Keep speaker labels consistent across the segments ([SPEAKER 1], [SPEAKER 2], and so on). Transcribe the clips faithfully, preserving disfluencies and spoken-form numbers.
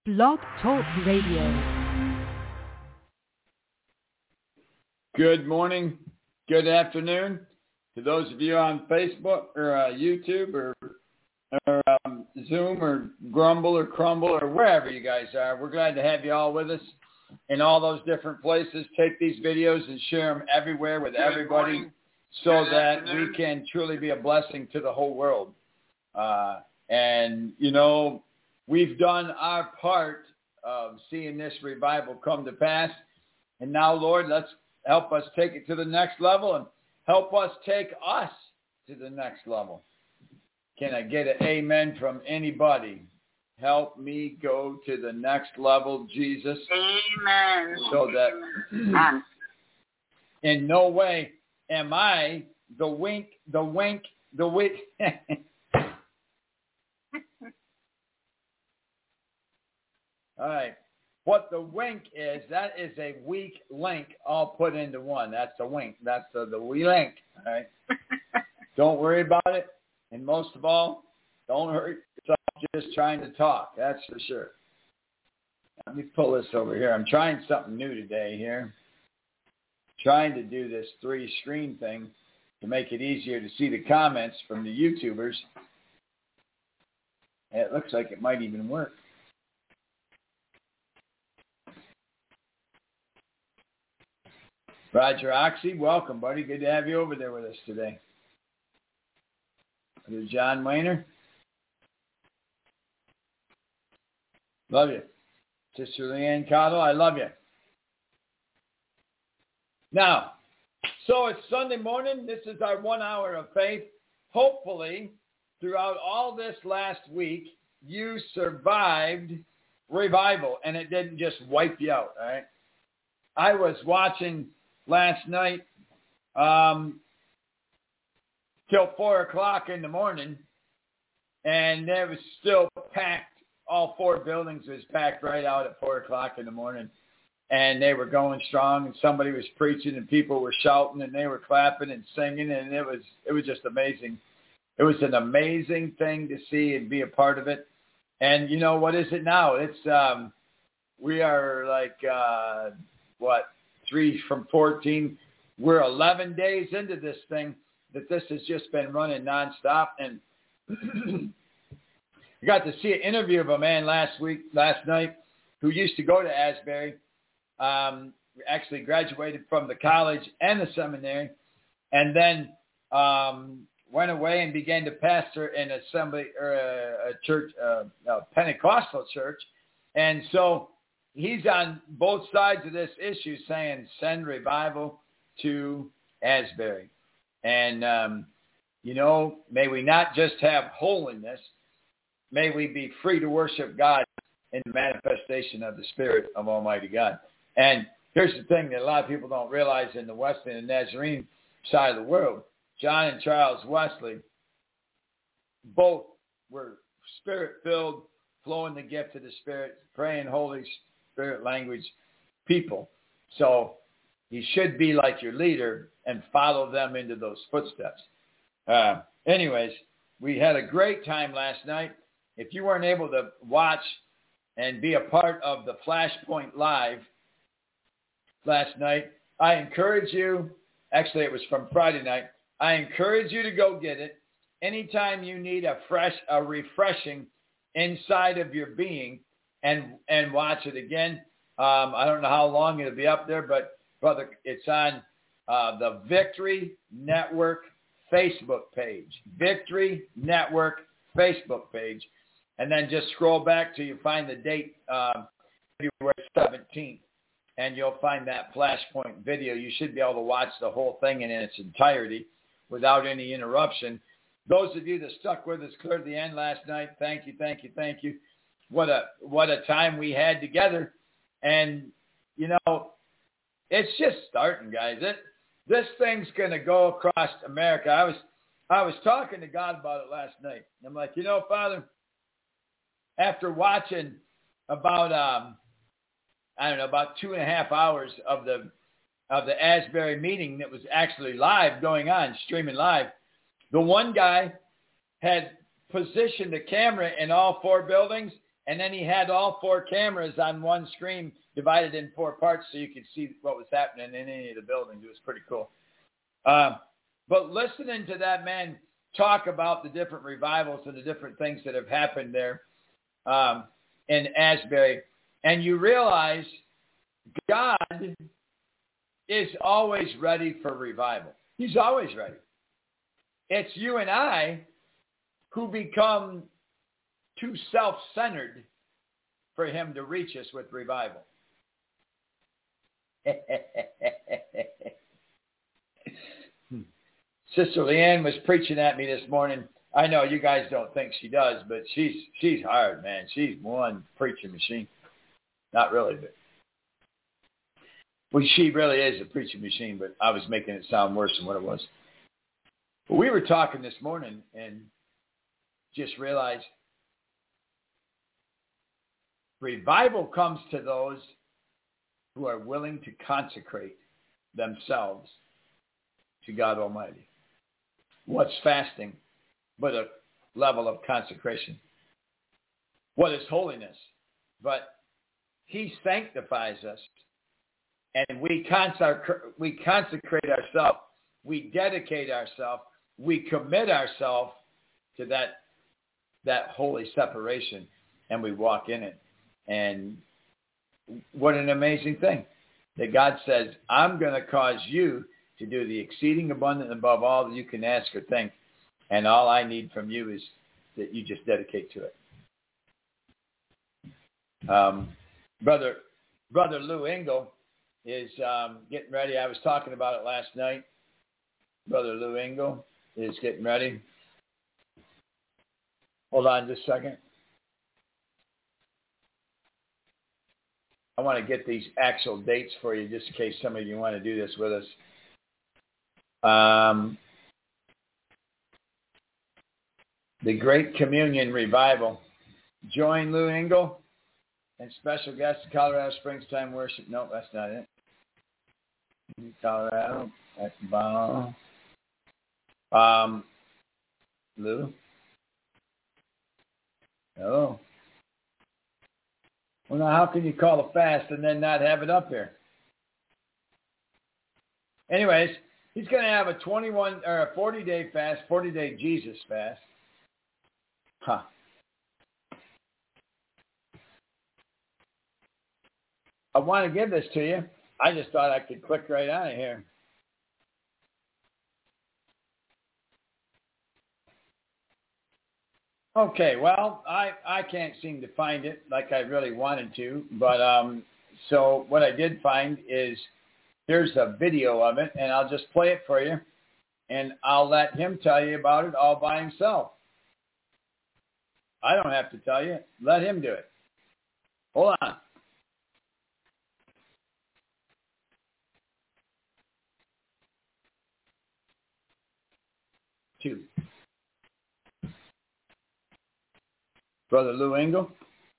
[SPEAKER 1] Blog Talk Radio.
[SPEAKER 2] Good morning, good afternoon to those of you on Facebook or uh, YouTube or, or um, Zoom or Grumble or Crumble or wherever you guys are. We're glad to have you all with us in all those different places. Take these videos and share them everywhere with good everybody morning. so good that afternoon. we can truly be a blessing to the whole world. Uh, and, you know, we've done our part of seeing this revival come to pass. And now, Lord, let's help us take it to the next level and help us take us to the next level. Can I get an amen from anybody? Help me go to the next level, Jesus.
[SPEAKER 3] Amen.
[SPEAKER 2] So that
[SPEAKER 3] Amen.
[SPEAKER 2] in no way am I the wink, the wink, the wink. All right. What the wink is, that is a weak link all put into one. That's the wink. That's the, the wee link. All right. Don't worry about it. And most of all, don't hurt yourself just trying to talk. That's for sure. Let me pull this over here. I'm trying something new today here. Trying to do this three-screen thing to make it easier to see the comments from the YouTubers. And it looks like it might even work. Roger Oxy, welcome, buddy. Good to have you over there with us today. Brother John Wayner. Love you. Sister Leanne Cottle, I love you. Now, so it's Sunday morning. This is our one hour of faith. Hopefully, throughout all this last week, you survived revival, and it didn't just wipe you out, all right? I was watching last night um, till four o'clock in the morning, and it was still packed. All four buildings was packed right out at four o'clock in the morning, and they were going strong, and somebody was preaching, and people were shouting, and they were clapping and singing, and it was it was just amazing. It was an amazing thing to see and be a part of it. And you know, what is it now? It's um, we are like uh, what? Three from fourteen. We're eleven days into this thing that this has just been running nonstop. And I got to see an interview of a man last week, last night, who used to go to Asbury. Um, actually graduated from the college and the seminary, and then um, went away and began to pastor an assembly or a, a church, uh, a Pentecostal church. And so he's on both sides of this issue saying, send revival to Asbury. And, um, you know, may we not just have holiness, may we be free to worship God in the manifestation of the Spirit of Almighty God. And here's the thing that a lot of people don't realize in the Wesleyan and Nazarene side of the world. John and Charles Wesley both were Spirit-filled, flowing the gift of the Spirit, praying Holy Spirit language people. So you should be like your leader and follow them into those footsteps. Uh, anyways, we had a great time last night. If you weren't able to watch and be a part of the Flashpoint Live last night, I encourage you, actually it was from Friday night, I encourage you to go get it. Anytime you need a fresh, a refreshing inside of your being, and and watch it again. Um, I don't know how long it'll be up there, but, brother, it's on uh, the Victory Network Facebook page. Victory Network Facebook page. And then just scroll back till you find the date, um, February seventeenth, and you'll find that Flashpoint video. You should be able to watch the whole thing in its entirety without any interruption. Those of you that stuck with us clear to the end last night, thank you, thank you, thank you. What a what a time we had together. And, you know, it's just starting, guys. It, this thing's going to go across America. I was I was talking to God about it last night. I'm like, you know, Father, after watching about, um, I don't know, about two and a half hours of the of the Asbury meeting that was actually live going on, streaming live, the one guy had positioned a camera in all four buildings And then he had all four cameras on one screen divided in four parts so you could see what was happening in any of the buildings. It was pretty cool. Uh, but listening to that man talk about the different revivals and the different things that have happened there um, in Asbury, and you realize God is always ready for revival. He's always ready. It's you and I who become too self-centered for him to reach us with revival. Sister Leanne was preaching at me this morning. I know you guys don't think she does, but she's she's hard, man. She's one preaching machine. Not really, but well, she really is a preaching machine, but I was making it sound worse than what it was. But we were talking this morning and just realized revival comes to those who are willing to consecrate themselves to God Almighty. What's fasting but a level of consecration? What is holiness? But he sanctifies us, and we consecrate, we consecrate ourselves, we dedicate ourselves, we commit ourselves to that that holy separation, and we walk in it. And what an amazing thing that God says, I'm going to cause you to do the exceeding abundant above all that you can ask or think. And all I need from you is that you just dedicate to it. Um, brother, brother Lou Engle is um, getting ready. I was talking about it last night. Brother Lou Engle is getting ready. Hold on just a second. I want to get these actual dates for you just in case some of you want to do this with us. Um, the Great Communion Revival. Join Lou Engle and special guest Colorado Springs Time Worship. No, that's not it. Colorado. That's bomb. Um, Lou. Oh. Well, now how can you call a fast and then not have it up here? Anyways, he's going to have a twenty-one or a forty-day fast, forty-day Jesus fast. Huh. I want to give this to you. I just thought I could click right on it here. Okay, well, I, I can't seem to find it like I really wanted to, but um, so what I did find is here's a video of it, and I'll just play it for you, and I'll let him tell you about it all by himself. I don't have to tell you. Let him do it. Hold on. Two. Brother Lou Engle.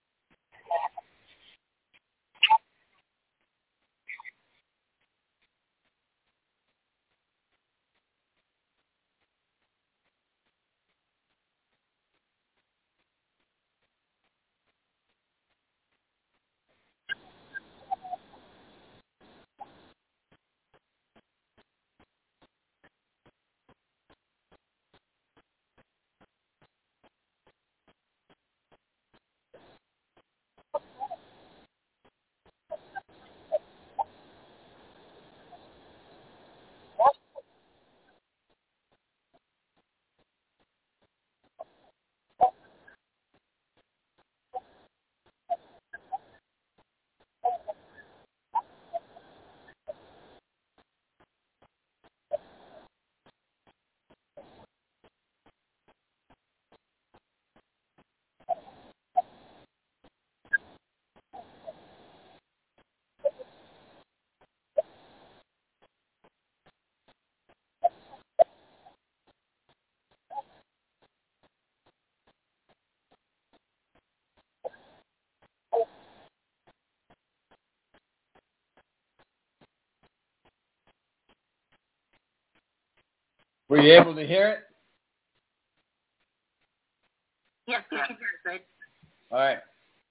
[SPEAKER 2] Were you able to hear it?
[SPEAKER 3] Yes, we can hear it good.
[SPEAKER 2] All right.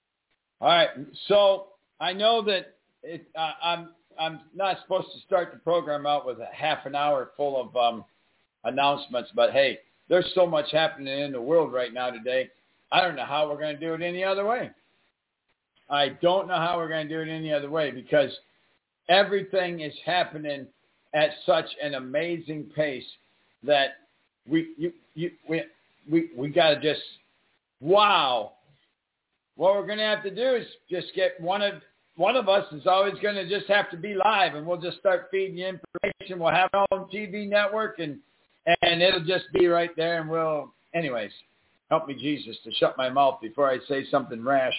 [SPEAKER 2] All right. So I know that it, uh, I'm I'm not supposed to start the program out with a half an hour full of um, announcements, but hey, there's so much happening in the world right now today. I don't know how we're going to do it any other way. I don't know how we're going to do it any other way because everything is happening at such an amazing pace that we you, you, we we we got to just wow. What we're going to have to do is just get one of one of us is always going to just have to be live, and we'll just start feeding you information. We'll have our own T V network, and and it'll just be right there. And we'll, anyways, help me, Jesus, to shut my mouth before I say something rash.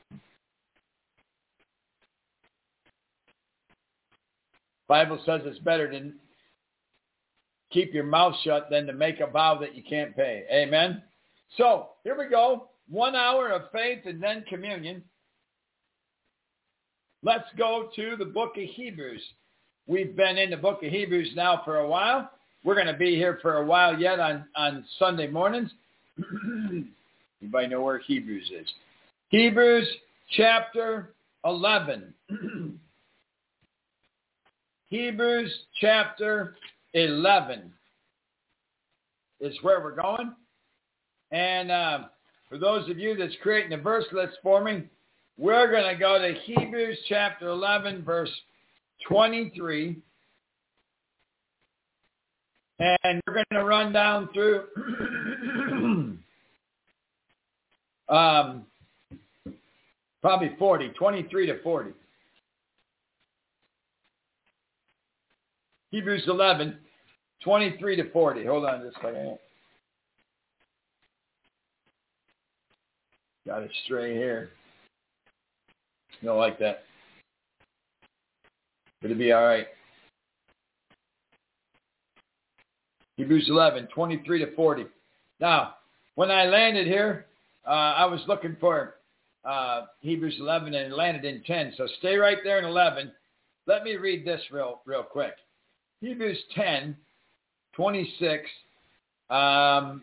[SPEAKER 2] Bible says it's better to keep your mouth shut than to make a vow that you can't pay. Amen. So here we go. One hour of faith and then communion. Let's go to the book of Hebrews. We've been in the book of Hebrews now for a while. We're going to be here for a while yet on, on Sunday mornings. Anybody know where Hebrews is? Hebrews chapter eleven. Hebrews chapter eleven is where we're going. And uh, for those of you that's creating the verse list for me, we're going to go to Hebrews chapter eleven, verse twenty-three. And we're going to run down through um, probably forty, twenty-three to forty. Hebrews eleven, twenty-three to forty. Hold on just a second. Got it straight here. Don't like that. It'll be all right. Hebrews eleven, twenty-three to forty. Now, when I landed here, uh, I was looking for uh, Hebrews eleven and landed in ten. So stay right there in eleven. Let me read this real, real quick. Hebrews ten, twenty-six. Um,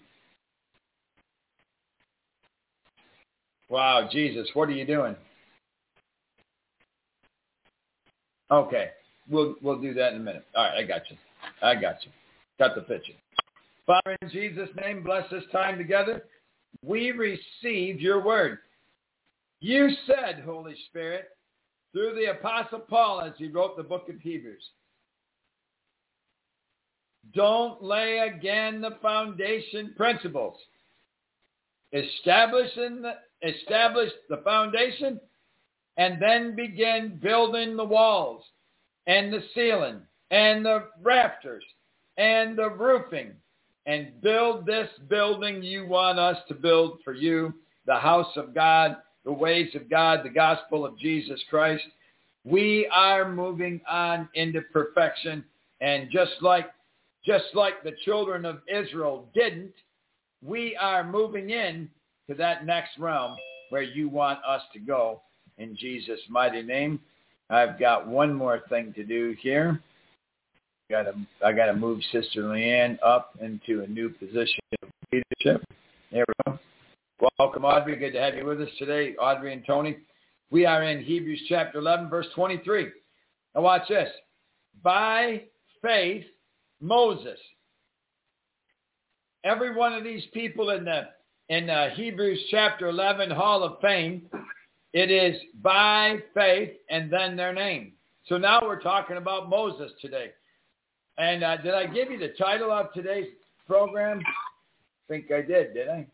[SPEAKER 2] wow, Jesus, what are you doing? Okay, we'll we'll do that in a minute. All right, I got you. I got you. Got the picture. Father, in Jesus' name, bless this time together. We receive your word. You said, Holy Spirit, through the Apostle Paul as he wrote the book of Hebrews, don't lay again the foundation principles. Establish, in the, establish the foundation and then begin building the walls and the ceiling and the rafters and the roofing, and build this building you want us to build for you, the house of God, the ways of God, the gospel of Jesus Christ. We are moving on into perfection, and just like just like the children of Israel didn't, we are moving in to that next realm where you want us to go. In Jesus' mighty name, I've got one more thing to do here. Got to, I got to move Sister Leanne up into a new position of leadership. There we go. Welcome, Audrey. Good to have you with us today, Audrey and Tony. We are in Hebrews chapter eleven, verse twenty-three. Now watch this. By faith, Moses. Every one of these people in the in uh, Hebrews chapter eleven Hall of Fame, it is by faith and then their name. So now we're talking about Moses today. And uh, did I give you the title of today's program? I think I did, did I?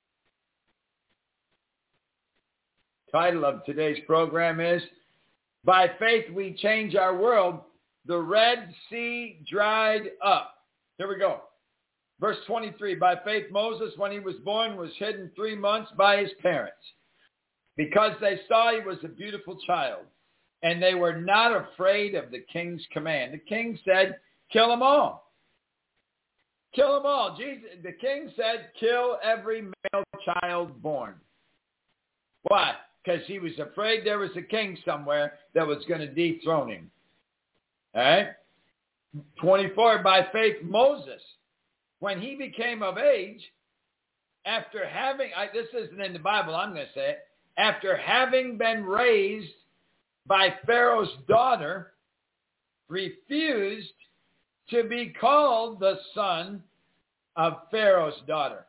[SPEAKER 2] Title of today's program is, By Faith We Change Our World, the Red Sea Dried Up. Here we go. Verse twenty-three, by faith Moses, when he was born, was hidden three months by his parents, because they saw he was a beautiful child, and they were not afraid of the king's command. The king said, kill them all. Kill them all. Jesus, the king said, kill every male child born. Why? Because he was afraid there was a king somewhere that was going to dethrone him. All right? twenty-four, by faith Moses, when he became of age, after having, I, this isn't in the Bible, I'm going to say it, after having been raised by Pharaoh's daughter, refused to be called the son of Pharaoh's daughter,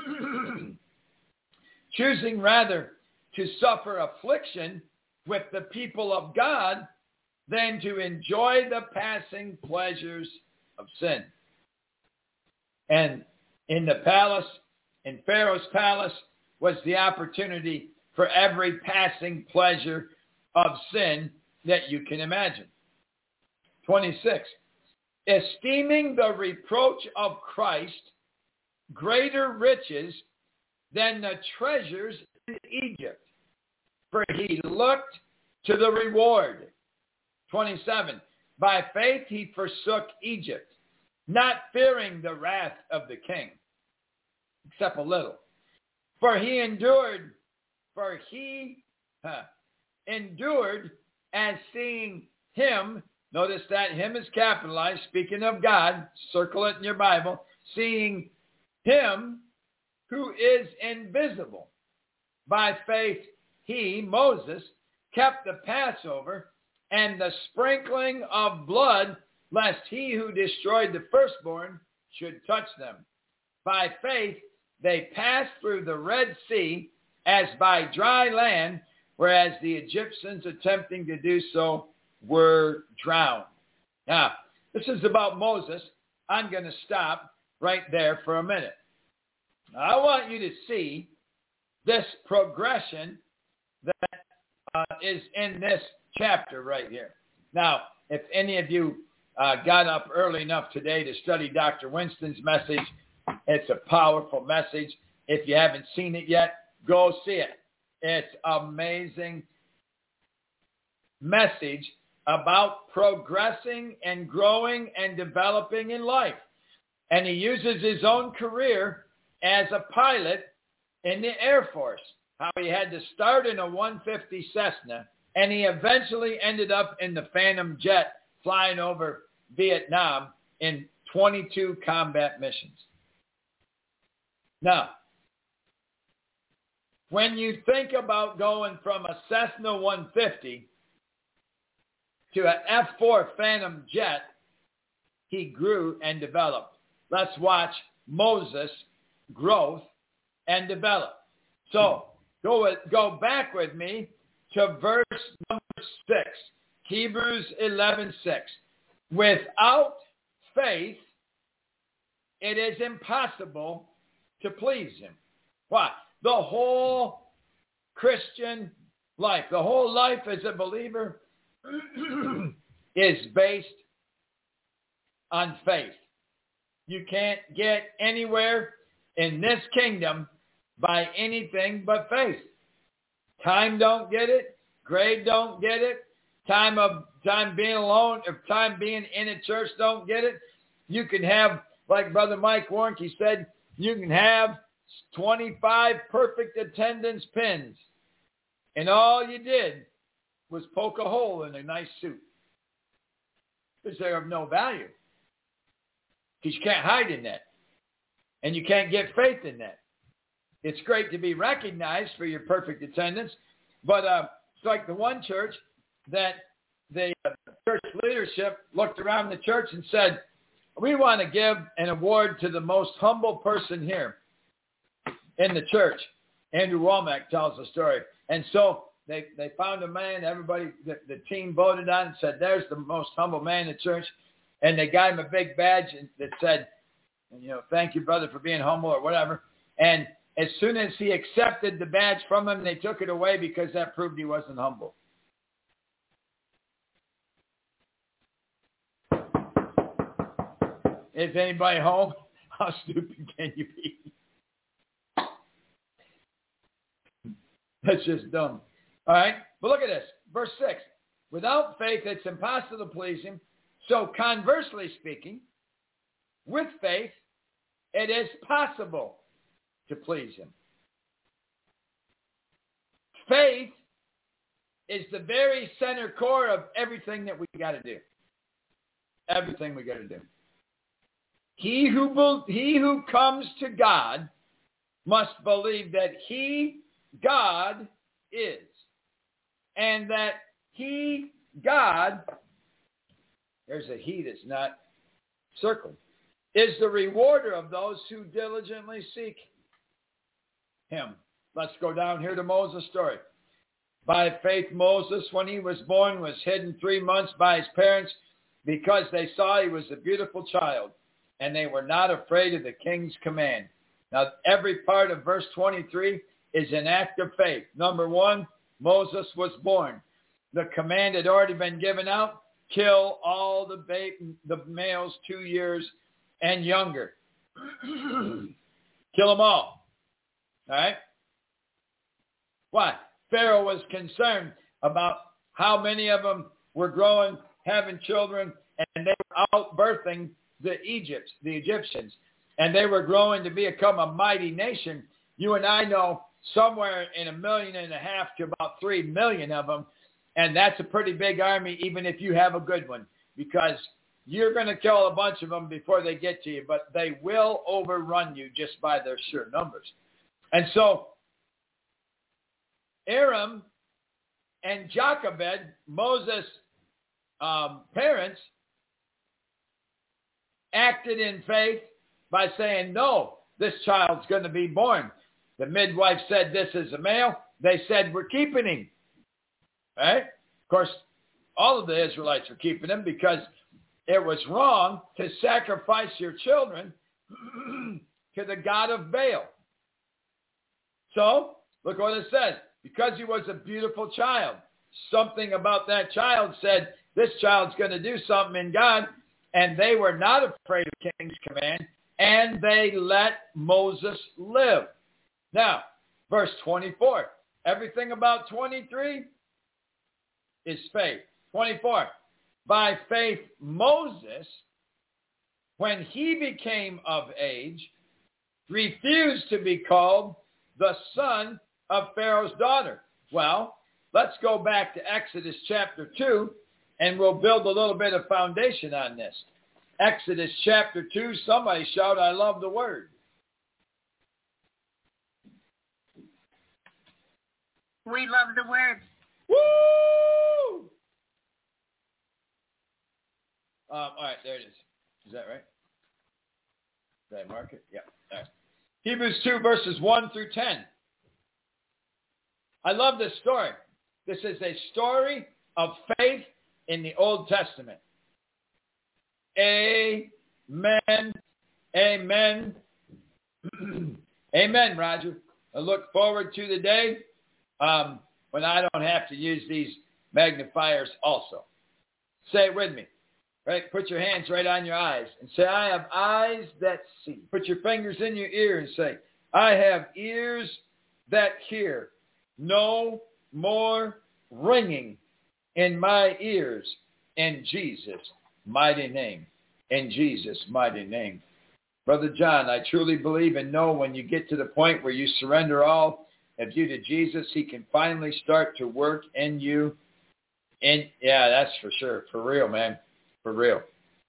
[SPEAKER 2] choosing rather to suffer affliction with the people of God than to enjoy the passing pleasures of sin. And in the palace, in Pharaoh's palace, was the opportunity for every passing pleasure of sin that you can imagine. twenty-six. Esteeming the reproach of Christ greater riches than the treasures in Egypt, for he looked to the reward. twenty-seven. By faith he forsook Egypt, not fearing the wrath of the king, except a little. For he endured, for he huh, endured as seeing him. Notice that him is capitalized. Speaking of God, circle it in your Bible. Seeing him who is invisible. By faith he, Moses, kept the Passover and the sprinkling of blood, lest he who destroyed the firstborn should touch them. By faith they passed through the Red Sea as by dry land, whereas the Egyptians attempting to do so were drowned. Now, this is about Moses. I'm going to stop right there for a minute. I want you to see this progression that uh, is in this chapter right here. Now, if any of you uh, got up early enough today to study Doctor Winston's message, it's a powerful message. If you haven't seen it yet, go see it. It's amazing message about progressing and growing and developing in life. And he uses his own career as a pilot in the Air Force, how he had to start in a one fifty Cessna, and he eventually ended up in the Phantom jet flying over Vietnam in twenty-two combat missions. Now, when you think about going from a Cessna one fifty to an F four Phantom jet, he grew and developed. Let's watch Moses' growth and develop. So go with, go back with me to verse number six, Hebrews eleven six. Without faith, it is impossible to please him. Why? The whole Christian life, the whole life as a believer is based on faith. You can't get anywhere in this kingdom by anything but faith. Time don't get it. Grade don't get it. Time of time being alone, or time being in a church don't get it. You can have, like Brother Mike Warnke said, you can have twenty-five perfect attendance pins, and all you did was poke a hole in a nice suit, because they're of no value. Because you can't hide in that, and you can't get faith in that. It's great to be recognized for your perfect attendance, but uh, it's like the one church that the uh, church leadership looked around the church and said, we want to give an award to the most humble person here in the church. Andrew Womack tells the story. And so they, they found a man, everybody, the, the team voted on and said, there's the most humble man in the church. And they got him a big badge that said, you know, thank you, brother, for being humble or whatever. And as soon as he accepted the badge from him, they took it away because that proved he wasn't humble. Is anybody home? How stupid can you be? That's just dumb. All right? But look at this. Verse six. Without faith, it's impossible to please him. So conversely speaking, with faith, it is possible to please him. Faith is the very center core of everything that we got to do. Everything we got to do. He who, he who comes to God must believe that he, God, is, and that he, God, there's a he that's not circled, is the rewarder of those who diligently seek him. Let's go down here to Moses' story. By faith, Moses, when he was born, was hidden three months by his parents because they saw he was a beautiful child, and they were not afraid of the king's command. Now, every part of verse twenty-three is an act of faith. Number one, Moses was born. The command had already been given out: kill all the ba- the males two years and younger. Kill them all. All right? Why? Pharaoh was concerned about how many of them were growing, having children, and they were out-birthing the Egypts, the Egyptians, and they were growing to become a mighty nation. You and I know somewhere in a million and a half to about three million of them, and that's a pretty big army, even if you have a good one, because you're going to kill a bunch of them before they get to you, but they will overrun you just by their sheer numbers. And so Aram and Jochebed, Moses' um, parents, acted in faith by saying, no, this child's going to be born. The midwife said, this is a male. They said, we're keeping him. Right? Of course, all of the Israelites were keeping him because it was wrong to sacrifice your children to the god of Baal. So, look what it says. Because he was a beautiful child, something about that child said, this child's going to do something in God, and they were not afraid of the king's command, and they let Moses live. Now, verse twenty-four. Everything about twenty-three is faith. twenty-four. By faith, Moses, when he became of age, refused to be called the son of Pharaoh's daughter. Well, let's go back to Exodus chapter two, and we'll build a little bit of foundation on this. Exodus chapter two, somebody shout, I love the word.
[SPEAKER 3] We love the word.
[SPEAKER 2] Woo! Um, all right, there it is. Is that right? Did I mark it? Yeah. All right. Hebrews two, verses one through ten. I love this story. This is a story of faith in the Old Testament. Amen. Amen. Amen, Roger. I look forward to the day um, when I don't have to use these magnifiers also. Say it with me. Right? Put your hands right on your eyes and say, I have eyes that see. Put your fingers in your ear and say, I have ears that hear. No more ringing in my ears in Jesus' mighty name. In Jesus' mighty name. Brother John, I truly believe and know when you get to the point where you surrender all of you to Jesus, he can finally start to work in you. And yeah, that's for sure. For real, man. For real.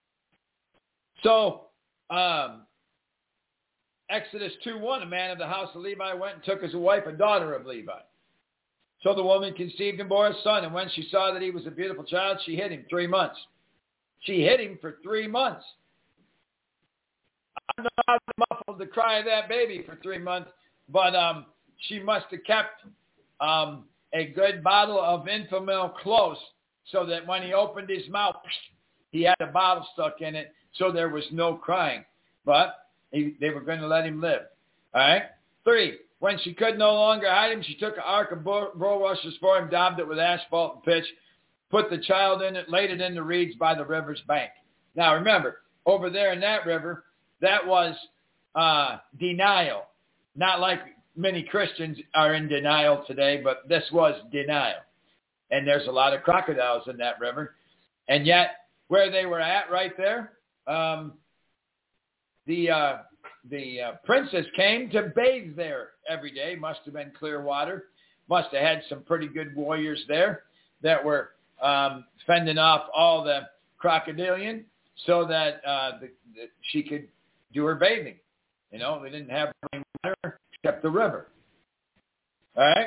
[SPEAKER 2] So, um, Exodus two one, a man of the house of Levi went and took as a wife a daughter of Levi. So the woman conceived and bore a son, and when she saw that he was a beautiful child, she hid him three months. She hid him for three months. I don't know how to muffle the cry of that baby for three months, but um, she must have kept um, a good bottle of Enfamil close so that when he opened his mouth, he had a bottle stuck in it, so there was no crying. But he, they were going to let him live. All right? Three, when she could no longer hide him, she took an ark of bulrushes for him, daubed it with asphalt and pitch, put the child in it, laid it in the reeds by the river's bank. Now, remember, over there in that river, that was uh, denial. Not like many Christians are in denial today, but this was denial. And there's a lot of crocodiles in that river. And yet, where they were at right there, um, the uh, the uh, princess came to bathe there every day. Must have been clear water. Must have had some pretty good warriors there that were um, fending off all the crocodilian so that uh, the, the, she could do her bathing. You know, they didn't have running water except the river. All right?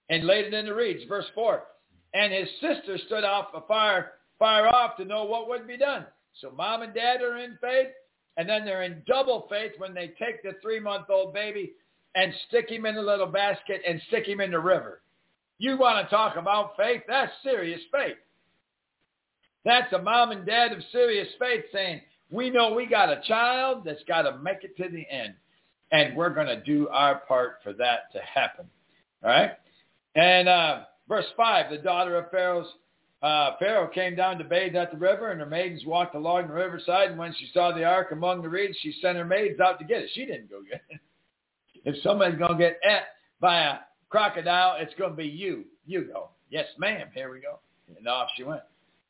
[SPEAKER 2] and laid it in the reeds. Verse four. And his sister stood off afar, far off to know what would be done. So mom and dad are in faith, and then they're in double faith when they take the three-month-old baby and stick him in a little basket and stick him in the river. You want to talk about faith? That's serious faith. That's a mom and dad of serious faith saying, we know we got a child that's got to make it to the end, and we're going to do our part for that to happen. All right? And uh, verse five, the daughter of Pharaoh's, uh, Pharaoh came down to bathe at the river, and her maidens walked along the riverside, and when she saw the ark among the reeds, she sent her maids out to get it. She didn't go get it. If somebody's going to get ate by a crocodile, it's going to be you. You go. Yes, ma'am. Here we go. And off she went.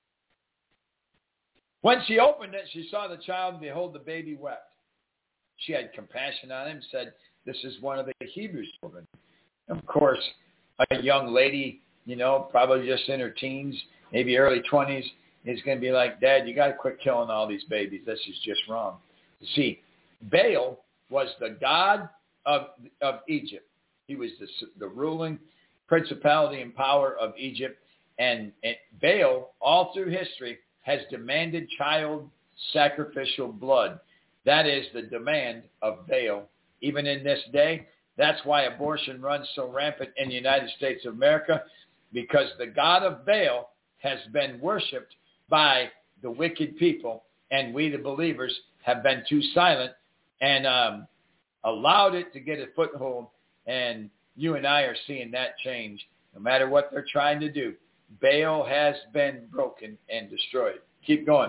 [SPEAKER 2] When she opened it, she saw the child, and behold, the baby wept. She had compassion on him, said, this is one of the Hebrew children. Of course, a young lady, you know, probably just in her teens, maybe early twenties, is going to be like, Dad, you got to quit killing all these babies. This is just wrong. You see, Baal was the god of, of Egypt. He was the, the ruling principality and power of Egypt. And, and Baal, all through history, has demanded child sacrificial blood. That is the demand of Baal. Even in this day, that's why abortion runs so rampant in the United States of America, because the god of Baal has been worshipped by the wicked people, and we, the believers, have been too silent and um, allowed it to get a foothold, and you and I are seeing that change. No matter what they're trying to do, Baal has been broken and destroyed. Keep going.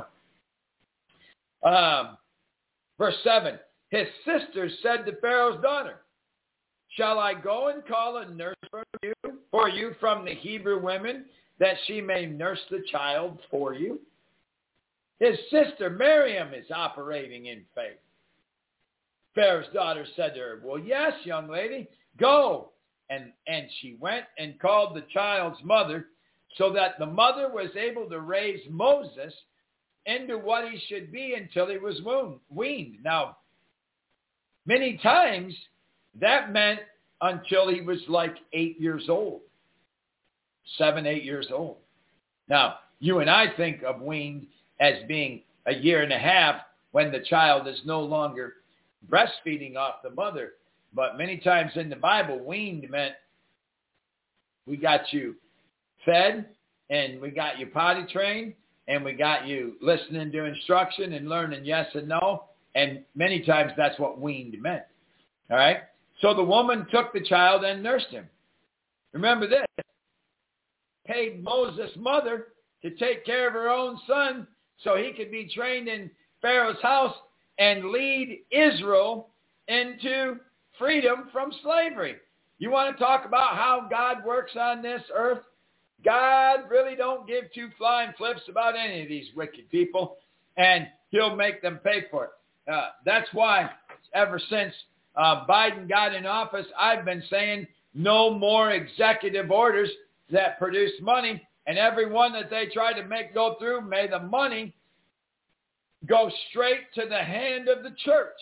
[SPEAKER 2] Um, verse seven, his sister said to Pharaoh's daughter, shall I go and call a nurse for you, for you from the Hebrew women, that she may nurse the child for you? His sister Miriam is operating in faith. Pharaoh's daughter said to her, well, yes, young lady, go. And, and she went and called the child's mother, so that the mother was able to raise Moses into what he should be until he was weaned. Now, many times that meant until he was like eight years old, seven, eight years old. Now, you and I think of weaned as being a year and a half when the child is no longer breastfeeding off the mother. But many times in the Bible, weaned meant we got you fed, and we got you potty trained, and we got you listening to instruction and learning yes and no. And many times that's what weaned meant. All right? So the woman took the child and nursed him. Remember this. Paid Moses' mother to take care of her own son so he could be trained in Pharaoh's house and lead Israel into freedom from slavery. You want to talk about how God works on this earth? God really don't give two flying flips about any of these wicked people, and he'll make them pay for it. Uh, that's why ever since uh, Biden got in office, I've been saying no more executive orders that produce money, and every one that they try to make go through, may the money go straight to the hand of the church.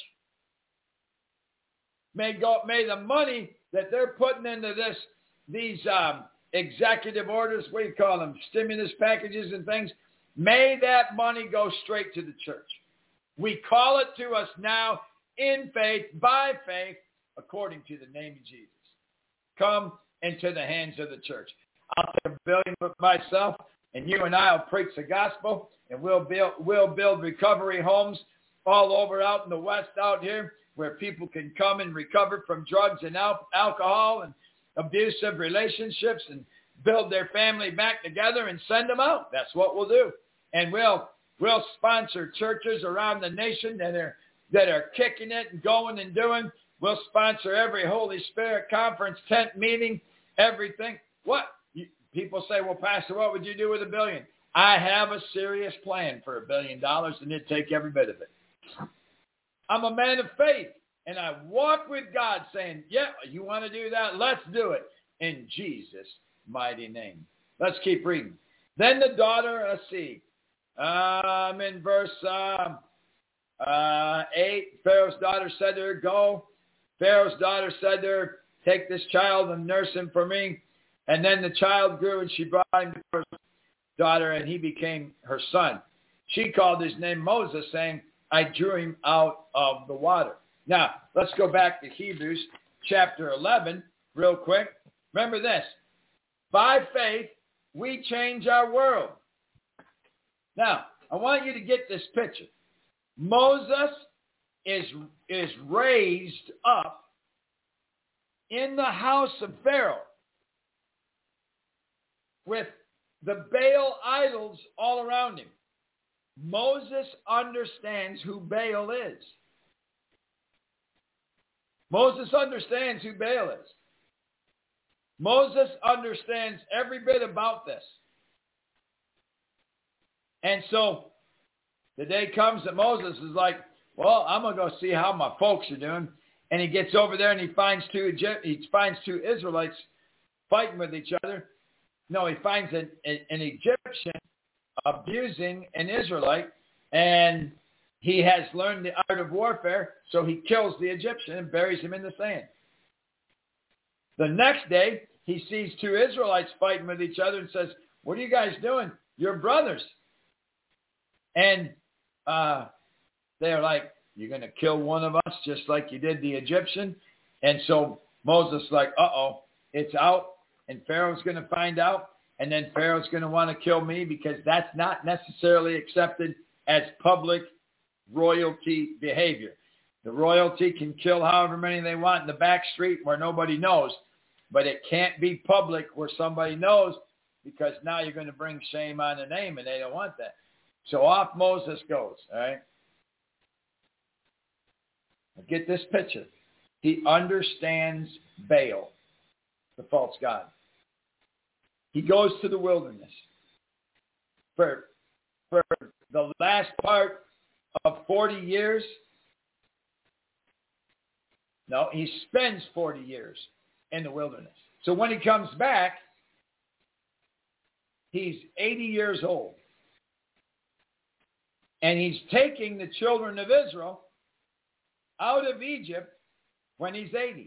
[SPEAKER 2] May go, may the money that they're putting into this, these um, executive orders, what do you call them, stimulus packages and things, may that money go straight to the church. We call it to us now in faith, by faith, according to the name of Jesus. Come into the hands of the church. I'll take a billion with myself, and you and I will preach the gospel, and we'll build, we'll build recovery homes all over out in the West out here, where people can come and recover from drugs and al- alcohol and abusive relationships and build their family back together and send them out. That's what we'll do. And we'll we'll sponsor churches around the nation that are that are kicking it and going and doing. We'll sponsor every Holy Spirit conference, tent meeting, everything. What? You, people say, well, Pastor, what would you do with a billion? I have a serious plan for a billion dollars, and it'd take every bit of it. I'm a man of faith, and I walk with God saying, yeah, you want to do that? Let's do it in Jesus' mighty name. Let's keep reading. Then the daughter, let's see, um, in verse um, uh, eight, Pharaoh's daughter said to her, go. Pharaoh's daughter said to her, take this child and nurse him for me. And then the child grew, and she brought him to her daughter, and he became her son. She called his name Moses, saying, I drew him out of the water. Now, let's go back to Hebrews chapter eleven real quick. Remember this. By faith, we change our world. Now, I want you to get this picture. Moses is, is raised up in the house of Pharaoh with the Baal idols all around him. Moses understands who Baal is. Moses understands who Baal is. Moses understands every bit about this. And so the day comes that Moses is like, well, I'm going to go see how my folks are doing. And he gets over there and he finds two Egypt, he finds two Israelites fighting with each other. No, he finds an, an Egyptian abusing an Israelite, and he has learned the art of warfare, so he kills the Egyptian and buries him in the sand. The next day, he sees two Israelites fighting with each other and says, what are you guys doing? You're brothers. And uh, they're like, you're going to kill one of us just like you did the Egyptian? And so Moses is like, uh-oh, it's out, and Pharaoh's going to find out, and then Pharaoh's going to want to kill me because that's not necessarily accepted as public royalty behavior. The royalty can kill however many they want in the back street where nobody knows, but it can't be public where somebody knows, because now you're going to bring shame on the name, and they don't want that. So off Moses goes, all right? Now get this picture. He understands Baal, the false god. He goes to the wilderness. For, for the last part of forty years, no, he spends forty years in the wilderness. So when he comes back, he's eighty years old. And he's taking the children of Israel out of Egypt when he's eighty.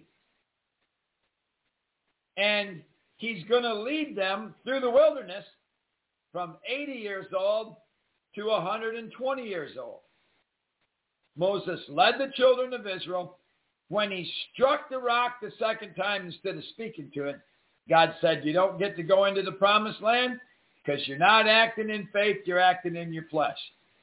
[SPEAKER 2] And he's going to lead them through the wilderness from eighty years old to one hundred twenty years old. Moses led the children of Israel. When he struck the rock the second time, instead of speaking to it, God said, you don't get to go into the promised land because you're not acting in faith, you're acting in your flesh.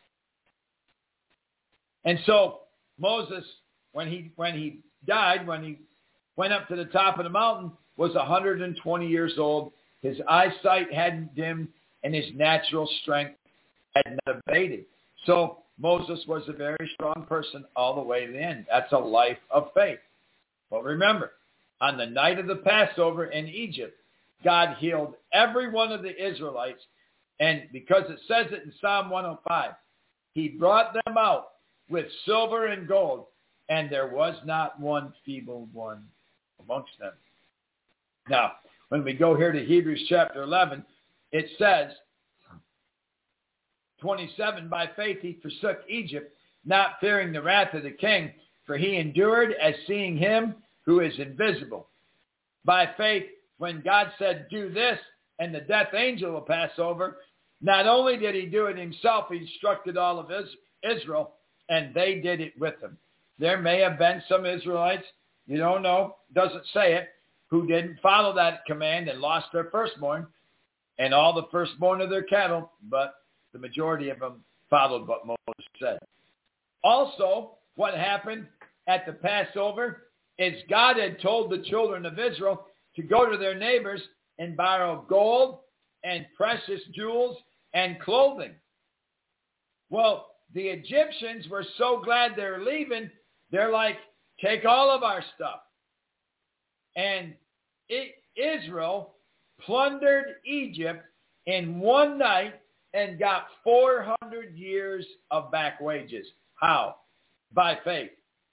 [SPEAKER 2] And so Moses, when he when he died, when he went up to the top of the mountain, was one hundred twenty years old. His eyesight hadn't dimmed, and his natural strength had not abated. So Moses was a very strong person all the way to the end. That's a life of faith. But remember, on the night of the Passover in Egypt, God healed every one of the Israelites. And because it says it in Psalm one oh five, he brought them out with silver and gold, and there was not one feeble one amongst them. Now, when we go here to Hebrews chapter eleven, it says, twenty-seven, by faith he forsook Egypt, not fearing the wrath of the king, for he endured as seeing him who is invisible. By faith, when God said, do this, and the death angel will pass over, not only did he do it himself, he instructed all of Israel, and they did it with him. There may have been some Israelites, you don't know, doesn't say it, who didn't follow that command and lost their firstborn and all the firstborn of their cattle, but the majority of them followed what Moses said. Also, what happened at the Passover is God had told the children of Israel to go to their neighbors and borrow gold and precious jewels and clothing. Well, the Egyptians were so glad they're leaving, they're like, take all of our stuff. And it, Israel plundered Egypt in one night and got four hundred years of back wages. How? By faith.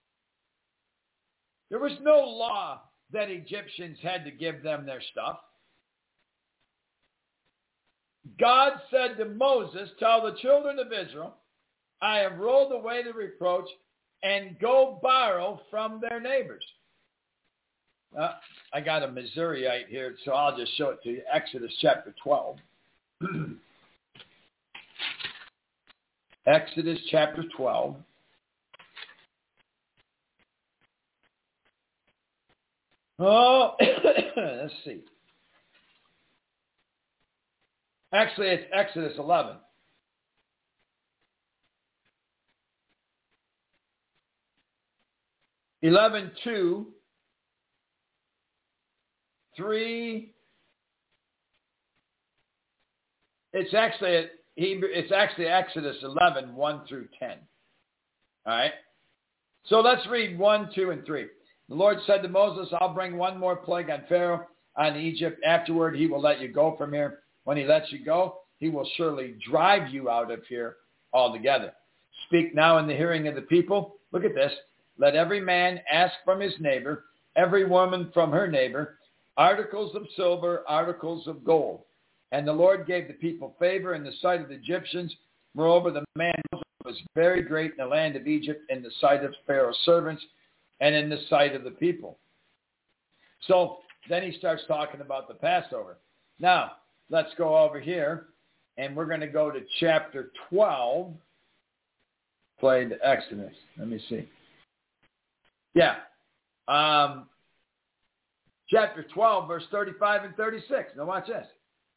[SPEAKER 2] There was no law that Egyptians had to give them their stuff. God said to Moses, tell the children of Israel, I have rolled away the reproach, and go borrow from their neighbors. Uh, I got a Missouriite here, so I'll just show it to you. Exodus chapter twelve. Exodus chapter twelve. Oh, let's see. Actually, it's Exodus eleven. eleven two. three. It's actually Hebrew. It's actually Exodus eleven, one through ten. All right. So let's read one, two, and three. The Lord said to Moses, I'll bring one more plague on Pharaoh, on Egypt. Afterward, he will let you go from here. When he lets you go, he will surely drive you out of here altogether. Speak now in the hearing of the people. Look at this. Let every man ask from his neighbor, every woman from her neighbor, articles of silver, articles of gold. And the Lord gave the people favor in the sight of the Egyptians. Moreover, the man was very great in the land of Egypt in the sight of Pharaoh's servants and in the sight of the people. So then he starts talking about the Passover. Now, let's go over here, and we're going to go to chapter twelve. Play the Exodus. Let me see. Yeah. Um, chapter twelve, verse thirty-five and thirty-six. Now watch this.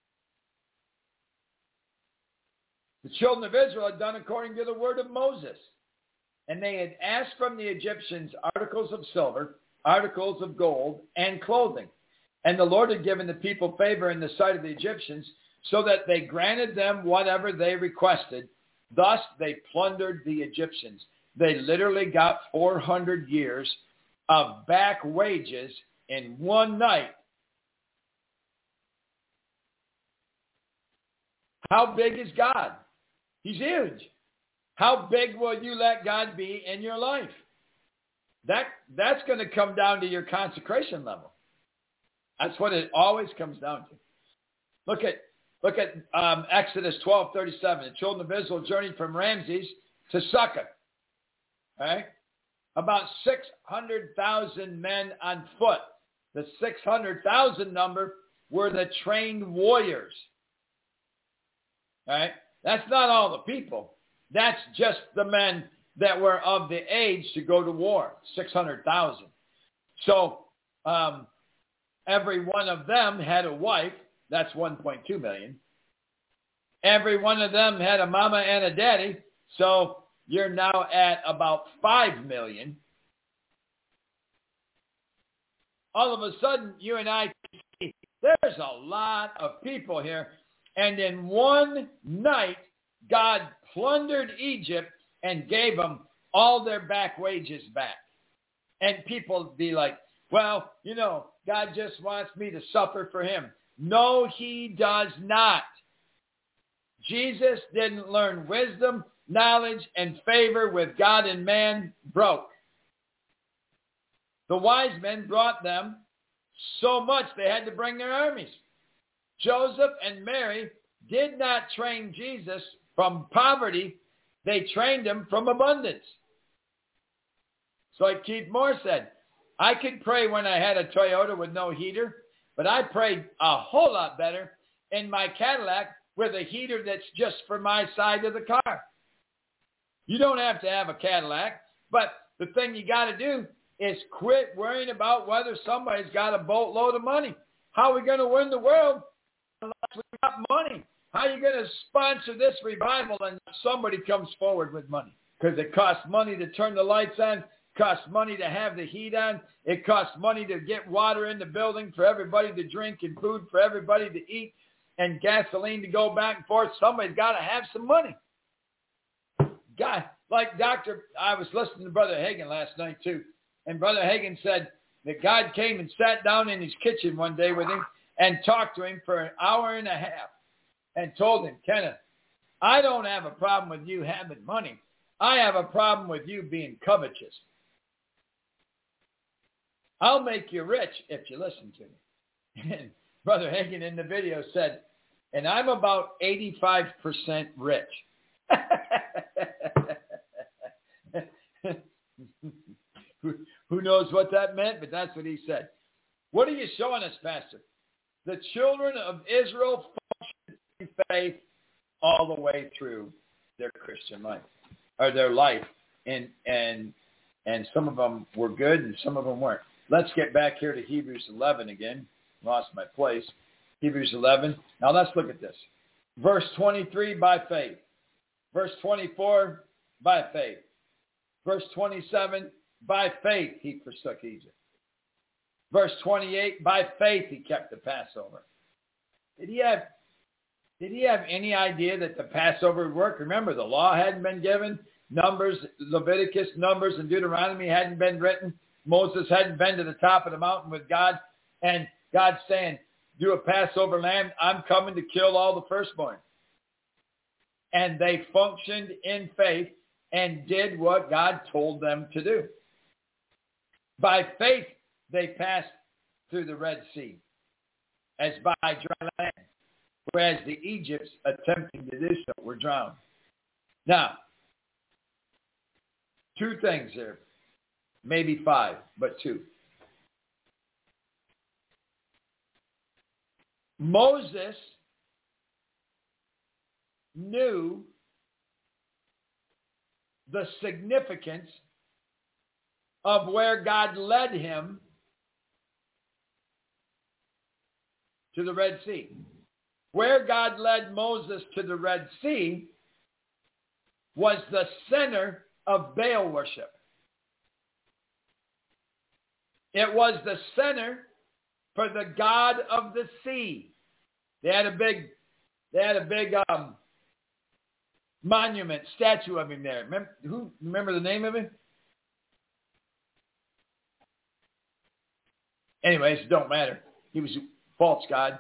[SPEAKER 2] The children of Israel had done according to the word of Moses, and they had asked from the Egyptians articles of silver, articles of gold, and clothing. And the Lord had given the people favor in the sight of the Egyptians, so that they granted them whatever they requested. Thus they plundered the Egyptians. They literally got four hundred years of back wages in one night. How big is God? He's huge. How big will you let God be in your life? That, that's going to come down to your consecration level. That's what it always comes down to. Look at look at um, Exodus twelve thirty-seven. The children of Israel journeyed from Ramses to Succoth. Right? About six hundred thousand men on foot. The six hundred thousand number were the trained warriors. Right? That's not all the people. That's just the men that were of the age to go to war, six hundred thousand. So um, every one of them had a wife. That's one point two million. Every one of them had a mama and a daddy. So you're now at about five million. All of a sudden, you and I see there's a lot of people here. And in one night, God plundered Egypt and gave them all their back wages back. And people be like, well, you know, God just wants me to suffer for him. No, he does not. Jesus didn't learn wisdom, knowledge, and favor with God and man broke. The wise men brought them so much they had to bring their armies. Joseph and Mary did not train Jesus from poverty. They trained him from abundance. So like Keith Moore said, I could pray when I had a Toyota with no heater, but I prayed a whole lot better in my Cadillac with a heater that's just for my side of the car. You don't have to have a Cadillac, but the thing you got to do is quit worrying about whether somebody's got a boatload of money. How are we going to win the world unless we got money? How are you going to sponsor this revival and somebody comes forward with money? Because it costs money to turn the lights on. It costs money to have the heat on. It costs money to get water in the building for everybody to drink and food for everybody to eat and gasoline to go back and forth. Somebody's got to have some money. God, like Doctor, I was listening to Brother Hagin last night too. And Brother Hagin said that God came and sat down in his kitchen one day with him and talked to him for an hour and a half and told him, Kenneth, I don't have a problem with you having money. I have a problem with you being covetous. I'll make you rich if you listen to me. And Brother Hagin in the video said, and I'm about eighty-five percent rich. who, who knows what that meant, but that's what he said. What are you showing us, Pastor? The children of Israel functioned in faith all the way through their Christian life, or their life. And, and, and some of them were good and some of them weren't. Let's get back here to Hebrews eleven again. Lost my place. Hebrews eleven. Now let's look at this. Verse twenty-three, by faith. Verse twenty-four, by faith. Verse twenty-seven, by faith he forsook Egypt. Verse twenty-eight, by faith he kept the Passover. Did he have, did he have any idea that the Passover would work? Remember, the law hadn't been given. Numbers, Leviticus, Numbers, and Deuteronomy hadn't been written. Moses hadn't been to the top of the mountain with God. And God's saying, do a Passover lamb. I'm coming to kill all the firstborn. And they functioned in faith and did what God told them to do. By faith, they passed through the Red Sea as by dry land, whereas the Egypts attempting to do so were drowned. Now, two things here, maybe five, but two. Moses knew the significance of where God led him to the Red Sea. Where God led Moses to the Red Sea was the center of Baal worship. It was the center for the god of the sea. They had a big, they had a big um, monument, statue of him there. Remember, who remember the name of him? Anyways, it don't matter. He was a false god.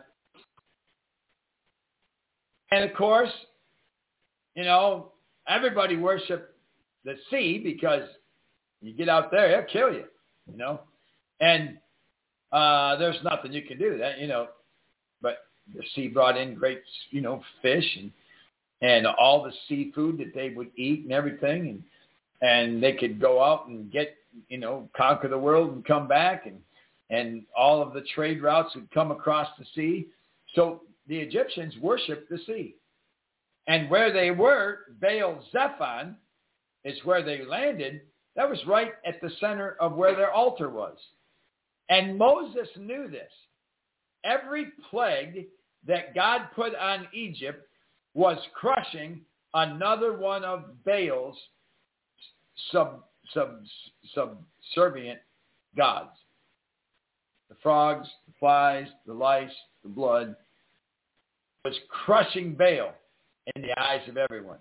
[SPEAKER 2] And of course, you know, everybody worshiped the sea because you get out there, it'll kill you, you know. And uh, there's nothing you can do that, you know. But the sea brought in great, you know, fish and and all the seafood that they would eat and everything, and and they could go out and get, you know, conquer the world and come back, and and all of the trade routes would come across the sea. So the Egyptians worshipped the sea, and where they were, Baal Zephon is where they landed. That was right at the center of where their altar was. And Moses knew this. Every plague that God put on Egypt was crushing another one of Baal's sub, sub, subservient gods. The frogs, the flies, the lice, the blood was crushing Baal in the eyes of everyone.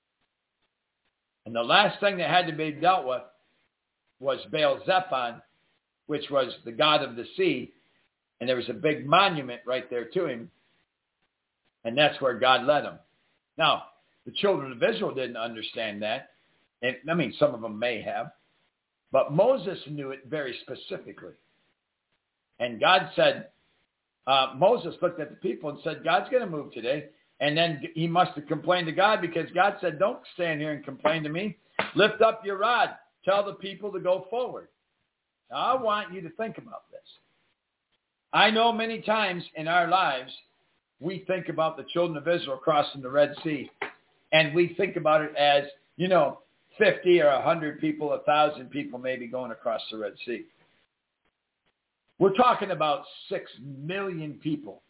[SPEAKER 2] And the last thing that had to be dealt with was Baal Zephon, which was the god of the sea. And there was a big monument right there to him. And that's where God led them. Now, the children of Israel didn't understand that. And, I mean, some of them may have. But Moses knew it very specifically. And God said, uh, Moses looked at the people and said, God's going to move today. And then he must have complained to God because God said, don't stand here and complain to me. Lift up your rod. Tell the people to go forward. Now, I want you to think about this. I know many times in our lives, we think about the children of Israel crossing the Red Sea, and we think about it as, you know, fifty or one hundred people, one thousand people maybe going across the Red Sea. We're talking about six million people.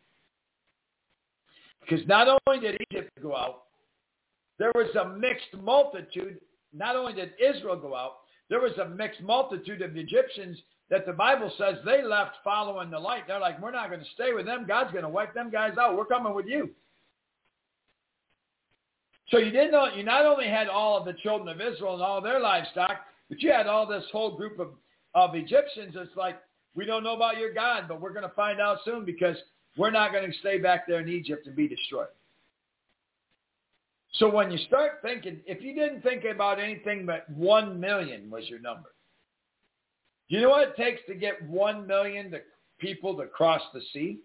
[SPEAKER 2] Because not only did Egypt go out, there was a mixed multitude. Not only did Israel go out, there was a mixed multitude of Egyptians that the Bible says they left following the light. They're like, we're not going to stay with them. God's going to wipe them guys out. We're coming with you. So you didn't know, you not only had all of the children of Israel and all their livestock, but you had all this whole group of, of Egyptians. It's like, we don't know about your God, but we're going to find out soon because we're not going to stay back there in Egypt and be destroyed. So when you start thinking, if you didn't think about anything but one million was your number. Do you know what it takes to get one million to people to cross the sea?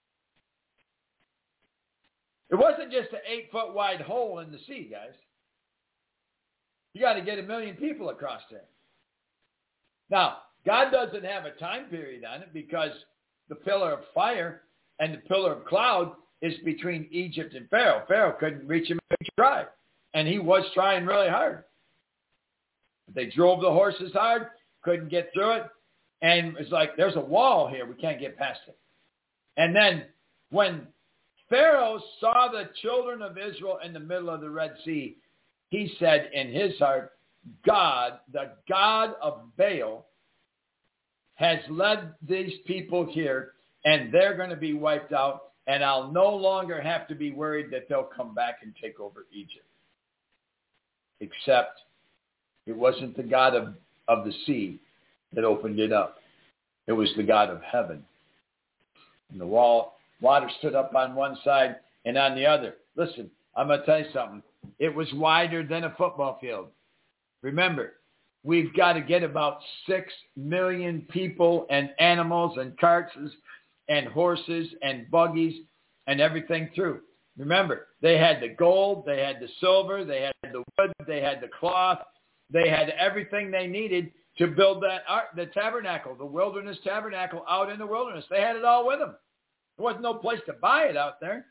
[SPEAKER 2] It wasn't just an eight-foot wide hole in the sea, guys. You got to get a million people across there. Now, God doesn't have a time period on it because the pillar of fire and the pillar of cloud is between Egypt and Pharaoh. Pharaoh couldn't reach him if he tried, and he was trying really hard. They drove the horses hard, couldn't get through it, and it's like, there's a wall here. We can't get past it. And then when Pharaoh saw the children of Israel in the middle of the Red Sea, he said in his heart, God, the God of Baal, has led these people here, and they're going to be wiped out, and I'll no longer have to be worried that they'll come back and take over Egypt. Except it wasn't the God of, of the sea that opened it up. It was the God of heaven. And the wall, water stood up on one side and on the other. Listen, I'm going to tell you something. It was wider than a football field. Remember, we've got to get about six million people and animals and carts and horses and buggies and everything through. Remember, they had the gold, they had the silver, they had the wood, they had the cloth, they had everything they needed to build that art, the tabernacle, the wilderness tabernacle out in the wilderness. They had it all with them. There wasn't no place to buy it out there.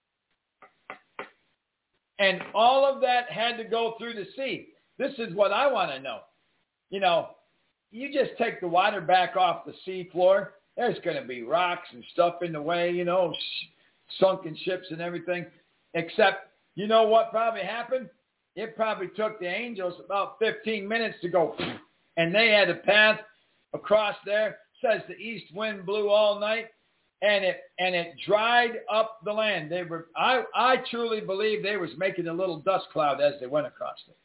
[SPEAKER 2] And all of that had to go through the sea. This is what I want to know. You know, you just take the water back off the sea floor, there's going to be rocks and stuff in the way, you know, sh- sunken ships and everything. Except, you know what probably happened? It probably took the angels about fifteen minutes to go, and they had a path across there. Says the east wind blew all night, and it and it dried up the land. They were, I, I truly believe they was making a little dust cloud as they went across it,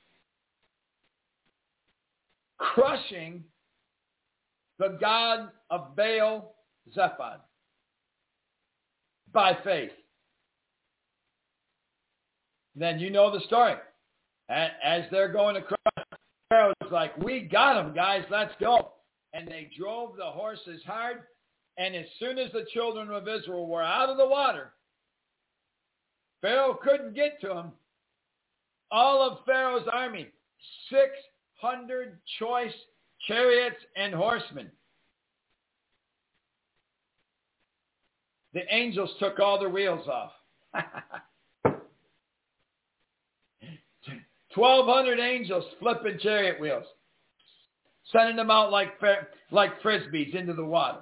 [SPEAKER 2] crushing the god of Baal Zephon by faith. Then you know the story. As they're going across, Pharaoh's like, we got them, guys, let's go. And they drove the horses hard, and as soon as the children of Israel were out of the water, Pharaoh couldn't get to them. All of Pharaoh's army, six hundred choice chariots and horsemen. The angels took all the wheels off. twelve hundred angels flipping chariot wheels, sending them out like like frisbees into the water.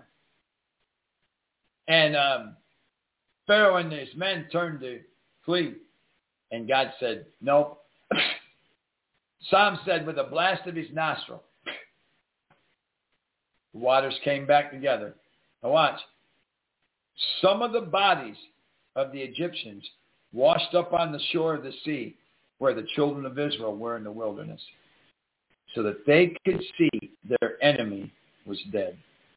[SPEAKER 2] And um, Pharaoh and his men turned to flee. And God said, nope. Psalm said, with a blast of his nostril, the waters came back together. Now watch. Some of the bodies of the Egyptians washed up on the shore of the sea where the children of Israel were in the wilderness, so that they could see their enemy was dead.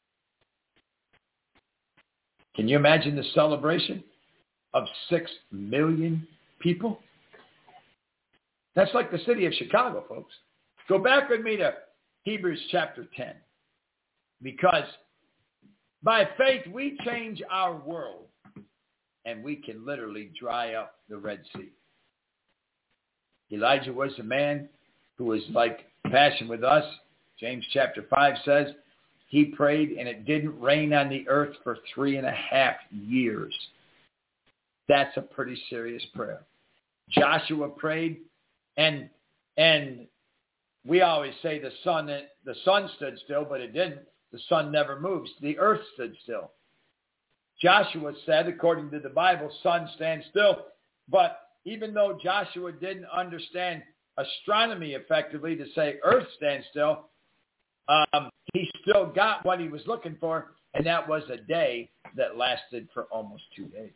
[SPEAKER 2] Can you imagine the celebration of six million people? That's like the city of Chicago, folks. Go back with me to Hebrews chapter ten. Because by faith we change our world, and we can literally dry up the Red Sea. Elijah was a man who was like passion with us. James chapter five says he prayed and it didn't rain on the earth for three and a half years. That's a pretty serious prayer. Joshua prayed, and and we always say the sun the sun stood still, but it didn't. The sun never moves. The earth stood still. Joshua said, according to the Bible, sun stands still. But even though Joshua didn't understand astronomy effectively to say earth stands still, um, he still got what he was looking for, and that was a day that lasted for almost two days.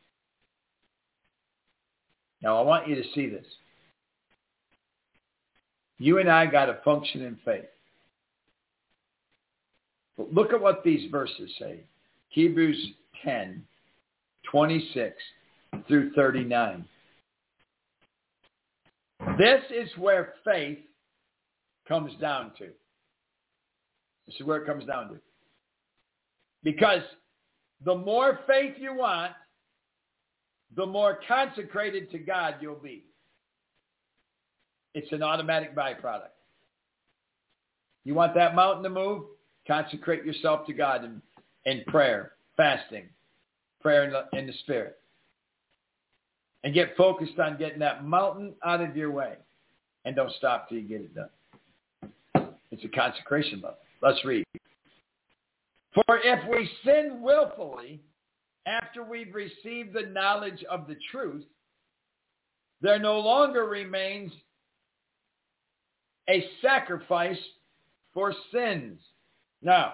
[SPEAKER 2] Now, I want you to see this. You and I got to function in faith. But look at what these verses say. Hebrews ten, twenty-six through thirty-nine. This is where faith comes down to. This is where it comes down to. Because the more faith you want, the more consecrated to God you'll be. It's an automatic byproduct. You want that mountain to move? Consecrate yourself to God in, in prayer fasting, prayer in the, in the Spirit. And get focused on getting that mountain out of your way. And don't stop till you get it done. It's a consecration level. Let's read. For if we sin willfully after we've received the knowledge of the truth, there no longer remains a sacrifice for sins. Now,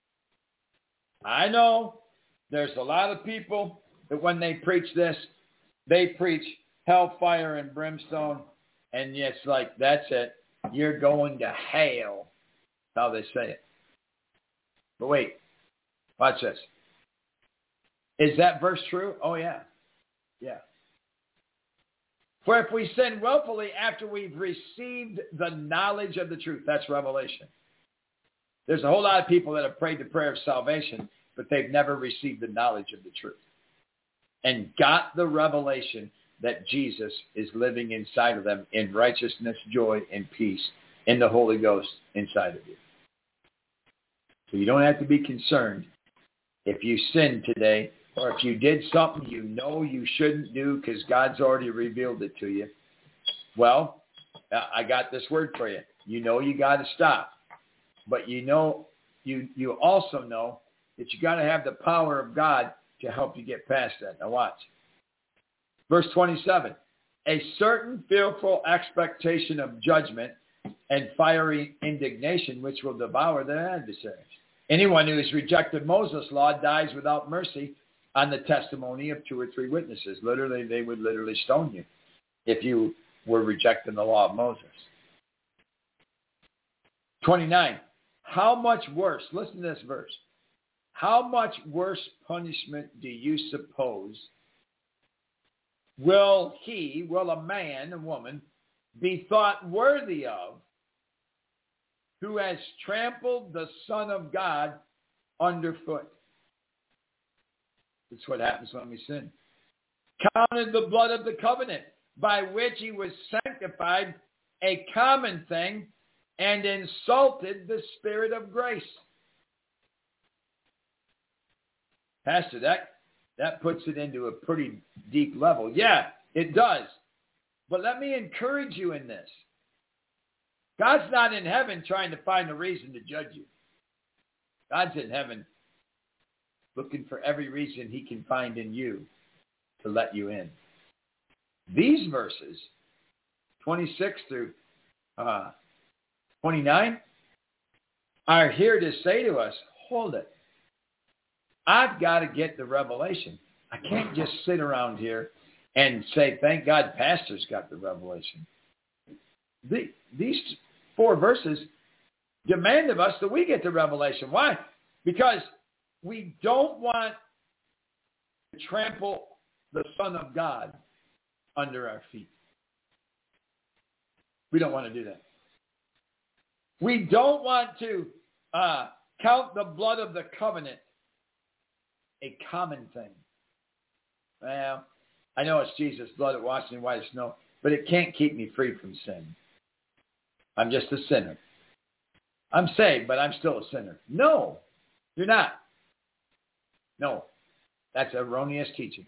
[SPEAKER 2] I know there's a lot of people that when they preach this, they preach hellfire and brimstone, and it's like, that's it. You're going to hell. That's how they say it. But wait, watch this. Is that verse true? Oh, yeah. Yeah. For if we sin willfully after we've received the knowledge of the truth, that's revelation. There's a whole lot of people that have prayed the prayer of salvation, but they've never received the knowledge of the truth and got the revelation that Jesus is living inside of them in righteousness, joy, and peace in the Holy Ghost inside of you. So you don't have to be concerned if you sin today or if you did something you know you shouldn't do because God's already revealed it to you. Well, I got this word for you. You know you got to stop. But you know, you you also know that you got to have the power of God to help you get past that. Now watch. Verse twenty-seven. A certain fearful expectation of judgment and fiery indignation which will devour their adversaries. Anyone who has rejected Moses' law dies without mercy on the testimony of two or three witnesses. Literally, they would literally stone you if you were rejecting the law of Moses. twenty-nine. How much worse, listen to this verse, how much worse punishment do you suppose will he, will a man, a woman, be thought worthy of who has trampled the Son of God underfoot? That's what happens when we sin. Counted the blood of the covenant by which he was sanctified a common thing and insulted the Spirit of grace. Pastor, that, that puts it into a pretty deep level. Yeah, it does. But let me encourage you in this. God's not in heaven trying to find a reason to judge you. God's in heaven looking for every reason he can find in you to let you in. These verses, twenty-six through uh, twenty-nine, are here to say to us, hold it. I've got to get the revelation. I can't just sit around here and say, thank God pastor's got the revelation. The, these four verses demand of us that we get the revelation. Why? Because we don't want to trample the Son of God under our feet. We don't want to do that. We don't want to uh, count the blood of the covenant a common thing. Well, I know it's Jesus' blood that washes me white as snow, but it can't keep me free from sin. I'm just a sinner. I'm saved, but I'm still a sinner. No, you're not. No, that's erroneous teaching.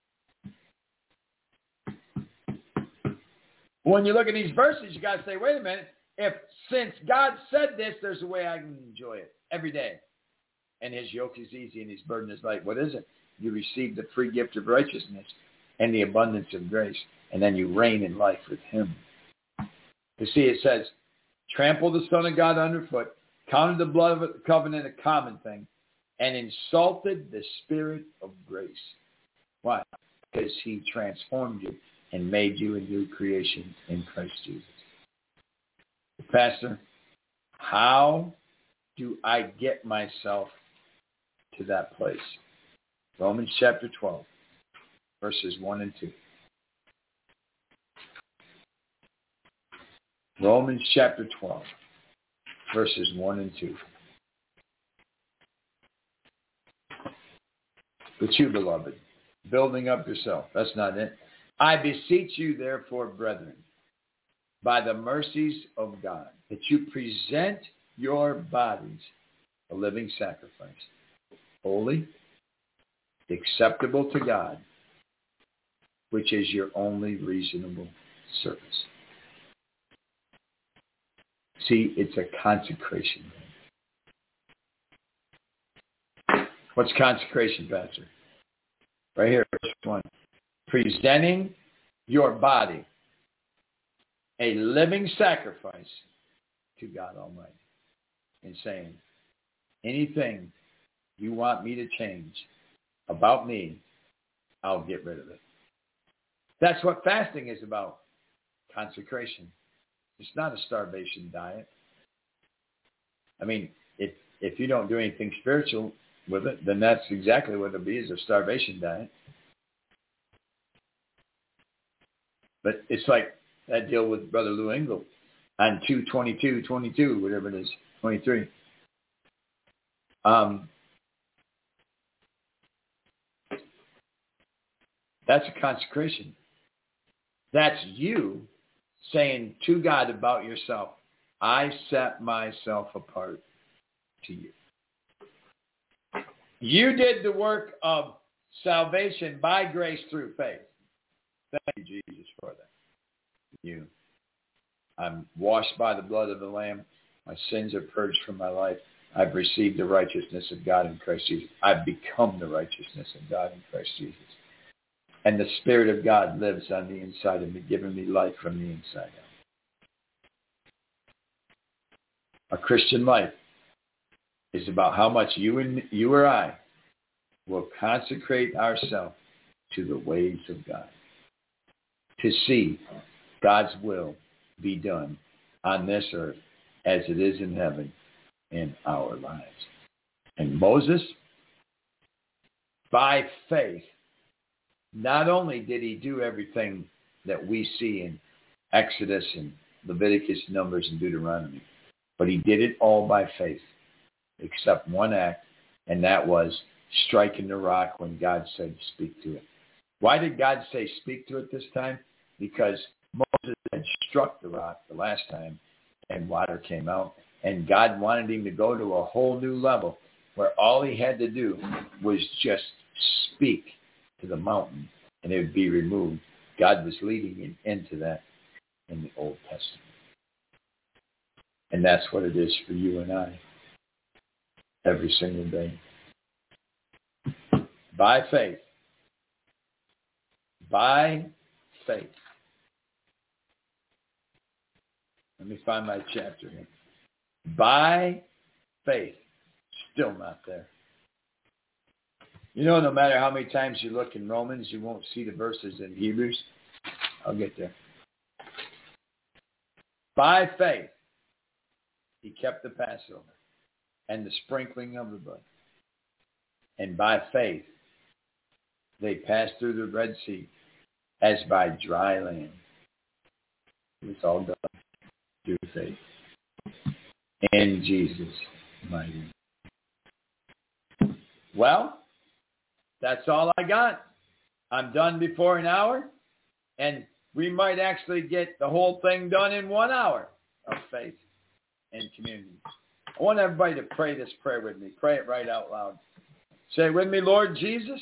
[SPEAKER 2] When you look at these verses, you got to say, wait a minute. If since God said this, there's a way I can enjoy it every day. And his yoke is easy and his burden is light. What is it? You receive the free gift of righteousness and the abundance of grace. And then you reign in life with him. You see, it says, trample the Son of God underfoot, counted the blood of the covenant a common thing, and insulted the Spirit of grace. Why? Because he transformed you and made you a new creation in Christ Jesus. Pastor, how do I get myself to that place? Romans chapter twelve, verses one and two. Romans chapter twelve, verses one and two. But you, beloved, building up yourself. That's not it. I beseech you, therefore, brethren, by the mercies of God, that you present your bodies a living sacrifice, holy acceptable to God, which is your only reasonable service. See, it's a consecration. What's consecration, Pastor? Right here, verse one. Presenting your body a living sacrifice to God Almighty. And saying, anything you want me to change about me, I'll get rid of it. That's what fasting is about. Consecration. It's not a starvation diet. I mean, if if you don't do anything spiritual with it, then that's exactly what it'll be, is a starvation diet. But it's like that deal with Brother Lou Engle on two twenty-two twenty-two, whatever it is, twenty-three. Um, that's a consecration. That's you saying to God about yourself, I set myself apart to you. You did the work of salvation by grace through faith. Thank you, Jesus, for that. You. I'm washed by the blood of the Lamb. My sins are purged from my life. I've received the righteousness of God in Christ Jesus. I've become the righteousness of God in Christ Jesus. And the Spirit of God lives on the inside of me, giving me life from the inside out. A Christian life is about how much you and you or I will consecrate ourselves to the ways of God, to see God's will be done on this earth as it is in heaven in our lives. And Moses, by faith, not only did he do everything that we see in Exodus and Leviticus, Numbers, and Deuteronomy, but he did it all by faith, except one act, and that was striking the rock when God said, speak to it. Why did God say speak to it this time? Because Moses had struck the rock the last time, and water came out, and God wanted him to go to a whole new level where all he had to do was just speak to the mountain, and it would be removed. God was leading him into that in the Old Testament. And that's what it is for you and I every single day. By faith. By faith. Let me find my chapter here. By faith. Still not there. You know, no matter how many times you look in Romans, you won't see the verses in Hebrews. I'll get there. By faith, he kept the Passover and the sprinkling of the blood. And by faith, they passed through the Red Sea as by dry land. It's all done through faith. In Jesus' mighty name. Well, that's all I got. I'm done before an hour, and we might actually get the whole thing done in one hour of faith and community. I want everybody to pray this prayer with me. Pray it right out loud. Say with me, Lord Jesus,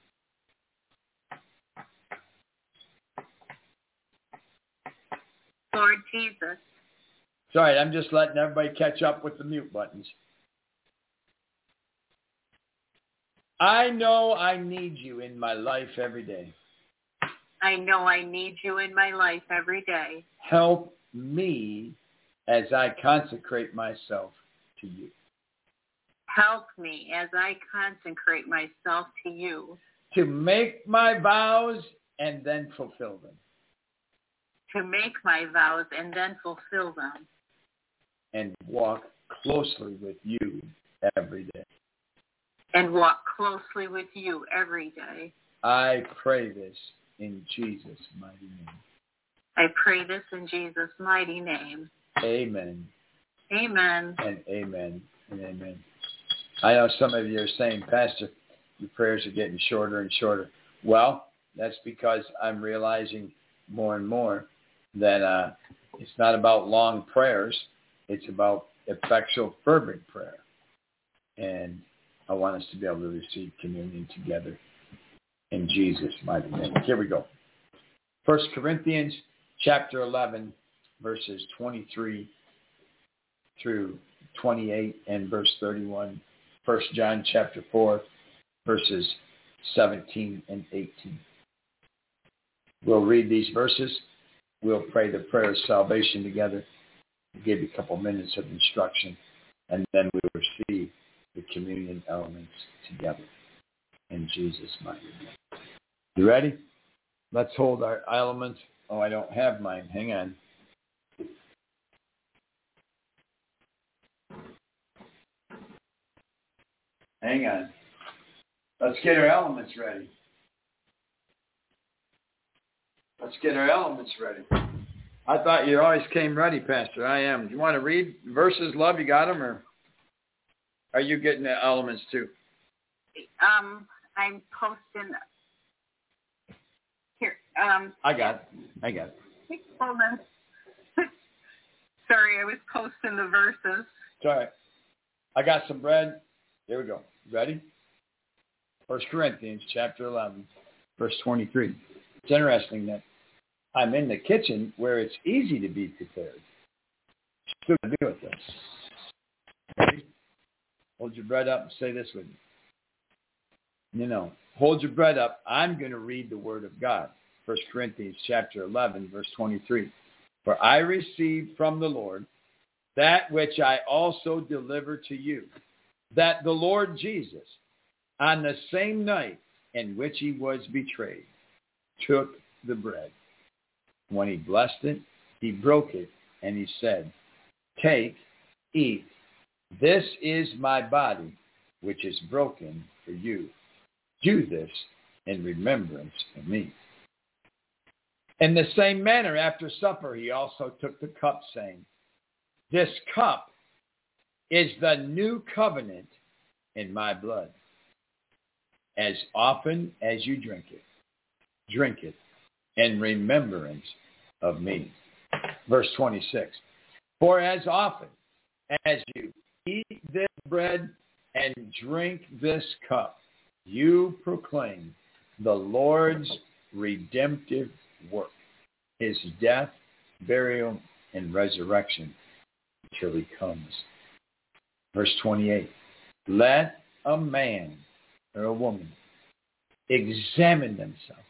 [SPEAKER 3] Lord Jesus.
[SPEAKER 2] Sorry, I'm just letting everybody catch up with the mute buttons. I know I need you in my life every day.
[SPEAKER 3] I know I need you in my life every day.
[SPEAKER 2] Help me as I consecrate myself to you.
[SPEAKER 3] Help me as I consecrate myself to you.
[SPEAKER 2] To make my vows and then fulfill them.
[SPEAKER 3] To make my vows and then fulfill them.
[SPEAKER 2] And walk closely with you every day.
[SPEAKER 3] And walk closely with you every day.
[SPEAKER 2] I pray this in Jesus' mighty name.
[SPEAKER 3] I pray this in Jesus' mighty name.
[SPEAKER 2] Amen.
[SPEAKER 3] Amen.
[SPEAKER 2] And amen. And amen. I know some of you are saying, Pastor, your prayers are getting shorter and shorter. Well, that's because I'm realizing more and more that uh, it's not about long prayers. It's about effectual, fervent prayer. And I want us to be able to receive communion together In Jesus' mighty name. Here we go. First Corinthians chapter eleven, verses twenty-three through twenty-eight and verse thirty-one. First John chapter four, verses seventeen and eighteen. We'll read these verses. We'll pray the prayer of salvation together. We'll give you a couple minutes of instruction, and then we'll receive the communion elements together. In Jesus' mighty name. You ready? Let's hold our elements. Oh, I don't have mine. Hang on. Hang on. Let's get our elements ready. Let's get our elements ready. I thought you always came ready, Pastor. I am. Do you want to read verses, love? You got them, or are you getting the elements too?
[SPEAKER 3] Um, I'm posting here. Um,
[SPEAKER 2] I got it. I got it.
[SPEAKER 3] Hold on. Sorry, I was posting the verses.
[SPEAKER 2] It's all right. I got some bread. Here we go. Ready? First Corinthians chapter eleven, verse twenty-three. It's interesting that I'm in the kitchen where it's easy to be prepared. What do I do with this? Ready? Hold your bread up and say this with me. You know, hold your bread up. I'm going to read the word of God. First Corinthians chapter eleven, verse twenty-three. For I received from the Lord that which I also delivered to you, that the Lord Jesus, on the same night in which he was betrayed, took the bread. When he blessed it, he broke it, and he said, Take, eat. This is my body, which is broken for you. Do this in remembrance of me. In the same manner, after supper, he also took the cup, saying, This cup is the new covenant in my blood. As often as you drink it, drink it in remembrance of me. Verse twenty-six. For as often as you eat this bread and drink this cup, you proclaim the Lord's redemptive work, his death, burial, and resurrection until he comes. Verse twenty-eight. Let a man or a woman examine themselves.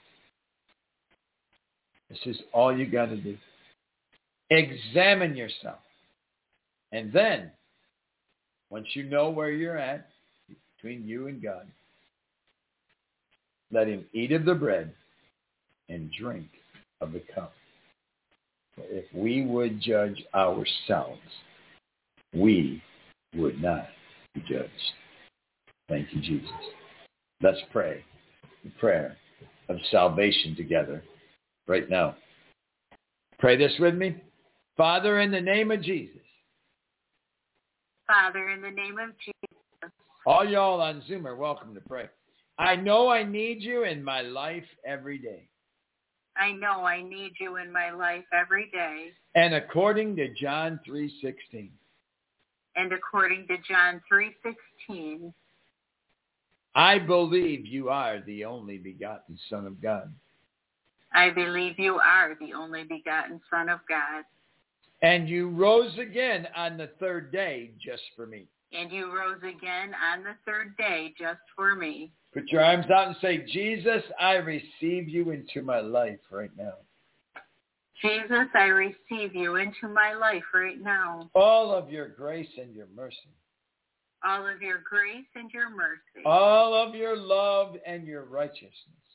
[SPEAKER 2] This is all you got to do. Examine yourself. And then, once you know where you're at, between you and God, let him eat of the bread and drink of the cup. For if we would judge ourselves, we would not be judged. Thank you, Jesus. Let's pray the prayer of salvation together right now. Pray this with me. Father, in the name of Jesus.
[SPEAKER 3] Father, in the name of Jesus.
[SPEAKER 2] All y'all on Zoom are welcome to pray. I know I need you in my life every day.
[SPEAKER 3] I know I need you in my life every day.
[SPEAKER 2] And according to John three sixteen.
[SPEAKER 3] And according to John three sixteen.
[SPEAKER 2] I believe you are the only begotten Son of God.
[SPEAKER 3] I believe you are the only begotten Son of God.
[SPEAKER 2] And you rose again on the third day just for me.
[SPEAKER 3] And you rose again on the third day just for me.
[SPEAKER 2] Put your arms out and say, Jesus, I receive you into my life right now.
[SPEAKER 3] Jesus, I receive you into my life right now.
[SPEAKER 2] All of your grace and your mercy.
[SPEAKER 3] All of your grace and your mercy.
[SPEAKER 2] All of your love and your righteousness.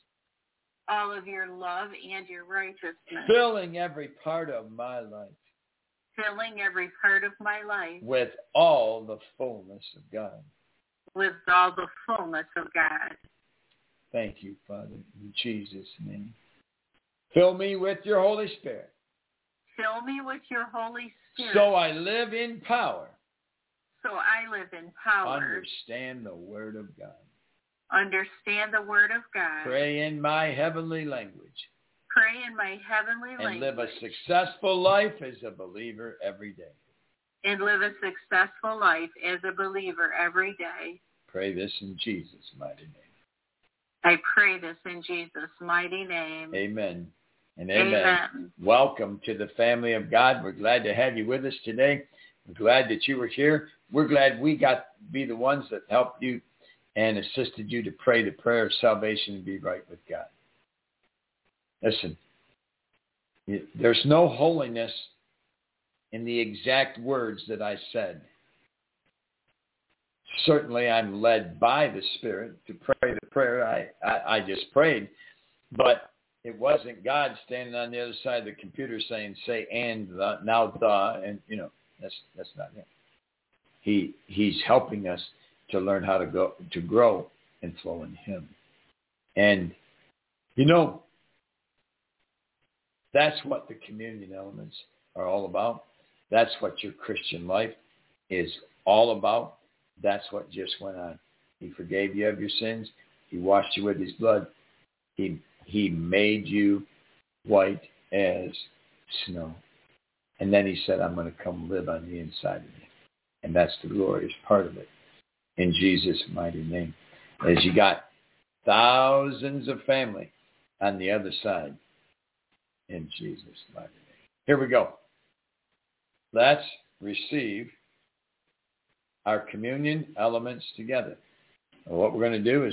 [SPEAKER 3] All of your love and your righteousness.
[SPEAKER 2] Filling every part of my life.
[SPEAKER 3] Filling every part of my life.
[SPEAKER 2] With all the fullness of God.
[SPEAKER 3] With all the fullness of God.
[SPEAKER 2] Thank you, Father, in Jesus' name. Fill me with your Holy Spirit.
[SPEAKER 3] Fill me with your Holy Spirit.
[SPEAKER 2] So I live in power.
[SPEAKER 3] So I live in power.
[SPEAKER 2] Understand the Word of God.
[SPEAKER 3] Understand the Word of God.
[SPEAKER 2] Pray in my heavenly language.
[SPEAKER 3] Pray in my heavenly
[SPEAKER 2] and
[SPEAKER 3] language.
[SPEAKER 2] live a successful life as a believer every day.
[SPEAKER 3] And live a successful life as a believer every day.
[SPEAKER 2] Pray this in Jesus' mighty name.
[SPEAKER 3] I pray this in Jesus' mighty name.
[SPEAKER 2] Amen. And amen.
[SPEAKER 3] Amen.
[SPEAKER 2] Welcome to the family of God. We're glad to have you with us today. We're glad that you were here. We're glad we got to be the ones that helped you and assisted you to pray the prayer of salvation and be right with God. Listen, there's no holiness in the exact words that I said. Certainly I'm led by the Spirit to pray the prayer I, I, I just prayed, but it wasn't God standing on the other side of the computer saying, say, and, the, now, the, and, you know, that's that's not him. He, he's helping us to learn how to go, to grow and flow in him. And, you know, that's what the communion elements are all about. That's what your Christian life is all about. That's what just went on. He forgave you of your sins. He washed you with his blood. He he made you white as snow. And then he said, I'm going to come live on the inside of you. And that's the glorious part of it. In Jesus' mighty name. As you got thousands of family on the other side. In Jesus' mighty name. Here we go. Let's receive our communion elements together. And what we're going to do is,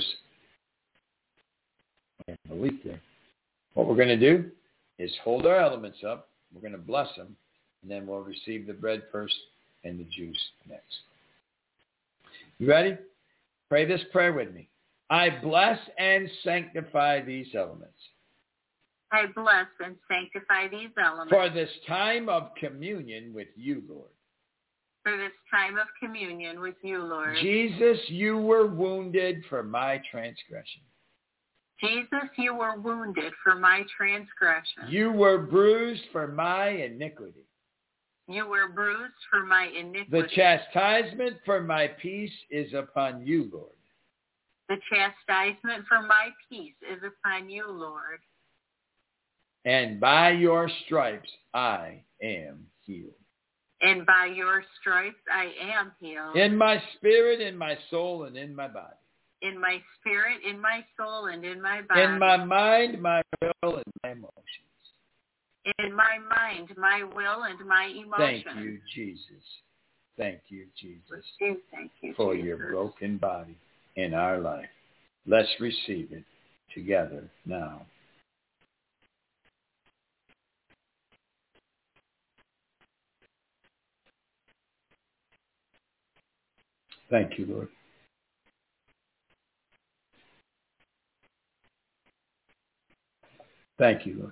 [SPEAKER 2] I have a leak there. What we're going to do is hold our elements up. We're going to bless them, and then we'll receive the bread first and the juice next. You ready? Pray this prayer with me. I bless and sanctify these elements.
[SPEAKER 3] I bless and sanctify these elements.
[SPEAKER 2] For this time of communion with you, Lord.
[SPEAKER 3] For this time of communion with you, Lord.
[SPEAKER 2] Jesus, you were wounded for my transgression.
[SPEAKER 3] Jesus, you were wounded for my transgression.
[SPEAKER 2] You were bruised for my iniquity.
[SPEAKER 3] You were bruised for my iniquity.
[SPEAKER 2] The chastisement for my peace is upon you, Lord.
[SPEAKER 3] The chastisement for my peace is upon you, Lord.
[SPEAKER 2] And by your stripes I am healed.
[SPEAKER 3] And by your stripes I am healed.
[SPEAKER 2] In my spirit, in my soul, and in my body.
[SPEAKER 3] In my spirit, in my soul, and in my body.
[SPEAKER 2] In my mind, my will, and my emotions.
[SPEAKER 3] In my mind, my will, and my emotions.
[SPEAKER 2] Thank you, Jesus. Thank you, Jesus,
[SPEAKER 3] Thank you,
[SPEAKER 2] for
[SPEAKER 3] Jesus.
[SPEAKER 2] your broken body in our life. Let's receive it together now. Thank you, Lord. Thank you, Lord.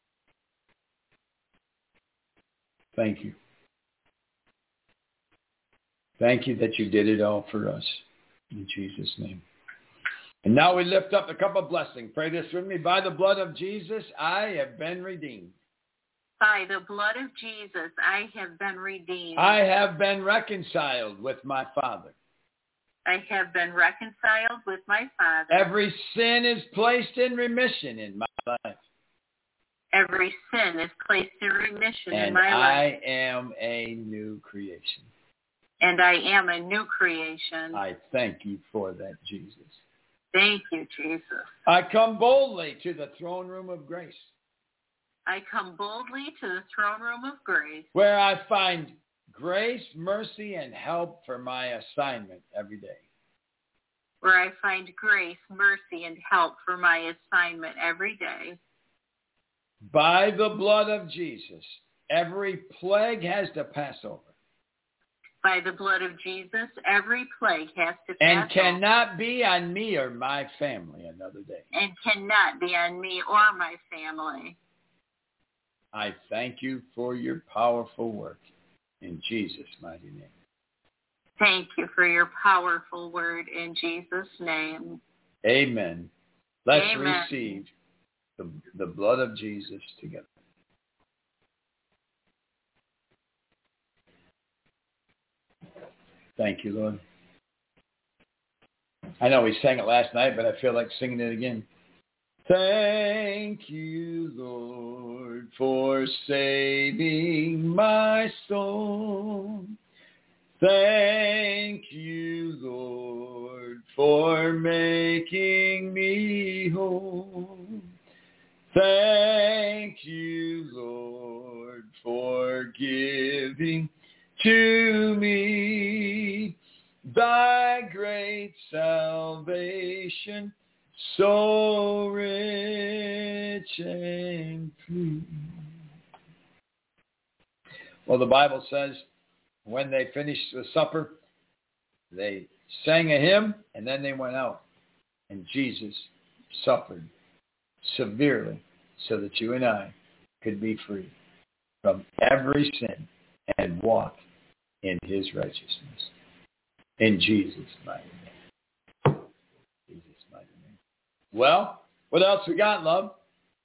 [SPEAKER 2] Thank you. Thank you that you did it all for us. In Jesus' name. And now we lift up a cup of blessing. Pray this with me. By the blood of Jesus, I have been redeemed.
[SPEAKER 3] By the blood of Jesus, I have been redeemed.
[SPEAKER 2] I have been reconciled with my Father.
[SPEAKER 3] I have been reconciled with my Father.
[SPEAKER 2] Every sin is placed in remission in my life.
[SPEAKER 3] Every sin is placed in remission
[SPEAKER 2] and
[SPEAKER 3] in my
[SPEAKER 2] I
[SPEAKER 3] life.
[SPEAKER 2] I am a new creation.
[SPEAKER 3] And I am a new creation.
[SPEAKER 2] I thank you for that, Jesus.
[SPEAKER 3] Thank you, Jesus.
[SPEAKER 2] I come boldly to the throne room of grace.
[SPEAKER 3] I come boldly to the throne room of grace.
[SPEAKER 2] Where I find grace, mercy, and help for my assignment every day.
[SPEAKER 3] Where I find grace, mercy, and help for my assignment every day.
[SPEAKER 2] By the blood of Jesus, every plague has to pass over.
[SPEAKER 3] By the blood of Jesus, every plague has to pass
[SPEAKER 2] and
[SPEAKER 3] over.
[SPEAKER 2] cannot be on me or my family another day.
[SPEAKER 3] And cannot be on me or my family.
[SPEAKER 2] I thank you for your powerful work in Jesus' mighty name.
[SPEAKER 3] Thank you for your powerful word in Jesus' name.
[SPEAKER 2] Amen. Let's
[SPEAKER 3] Amen.
[SPEAKER 2] receive the, the blood of Jesus together. Thank you, Lord. I know we sang it last night, but I feel like singing it again. Thank you, Lord, for saving my soul. Thank you, Lord, for making me whole. Thank you, Lord, for giving to me thy great salvation, so rich and free. Well, the Bible says when they finished the supper, they sang a hymn, and then they went out. And Jesus suffered severely so that you and I could be free from every sin and walk in his righteousness. In Jesus' mighty name. Jesus' mighty name. Well, what else we got, love?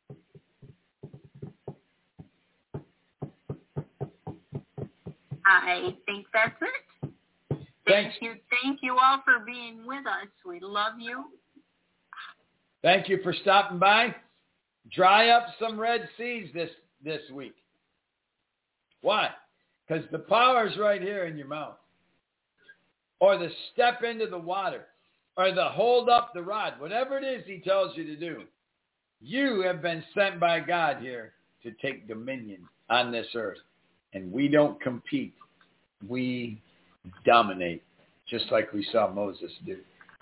[SPEAKER 3] I think that's it.
[SPEAKER 2] Thanks.
[SPEAKER 3] Thank you. Thank you all for being with us. We love you.
[SPEAKER 2] Thank you for stopping by. Dry up some Red Seas this, this week. Why? Because the power is right here in your mouth. Or the step into the water. Or the hold up the rod. Whatever it is he tells you to do. You have been sent by God here to take dominion on this earth. And we don't compete. We dominate. Just like we saw Moses do.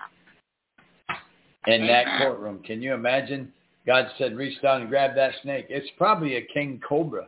[SPEAKER 2] In that courtroom. Can you imagine? God said, reach down and grab that snake. It's probably a king cobra.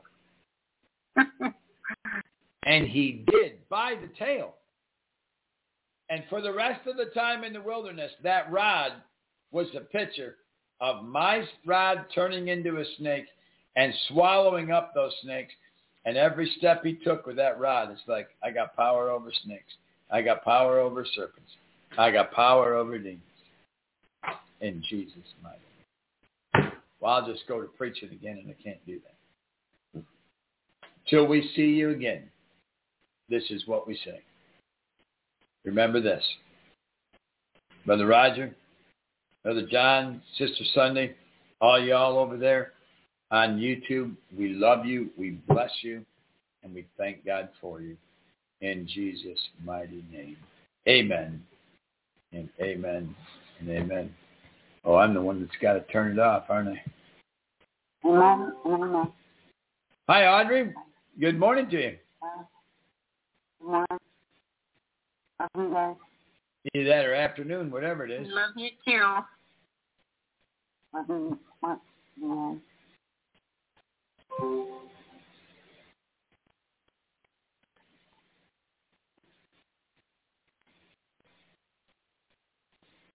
[SPEAKER 2] And he did, by the tail. And for the rest of the time in the wilderness, that rod was a picture of my rod turning into a snake and swallowing up those snakes. And every step he took with that rod, it's like, I got power over snakes. I got power over serpents. I got power over demons. In Jesus' mighty name. Well, I'll just go to preach it again, and I can't do that. Till we see you again, this is what we say. Remember this. Brother Roger, Brother John, Sister Sunday, all y'all over there on YouTube, we love you, we bless you, and we thank God for you. In Jesus' mighty name. Amen. And amen. And amen. Oh, I'm the one that's got to turn it off, aren't I?
[SPEAKER 4] Amen. Amen.
[SPEAKER 2] Hi, Audrey. Good morning to you.
[SPEAKER 4] Good morning. Love you guys.
[SPEAKER 2] Either that or afternoon, whatever it is.
[SPEAKER 3] Love you too.
[SPEAKER 4] Love you much. Yeah.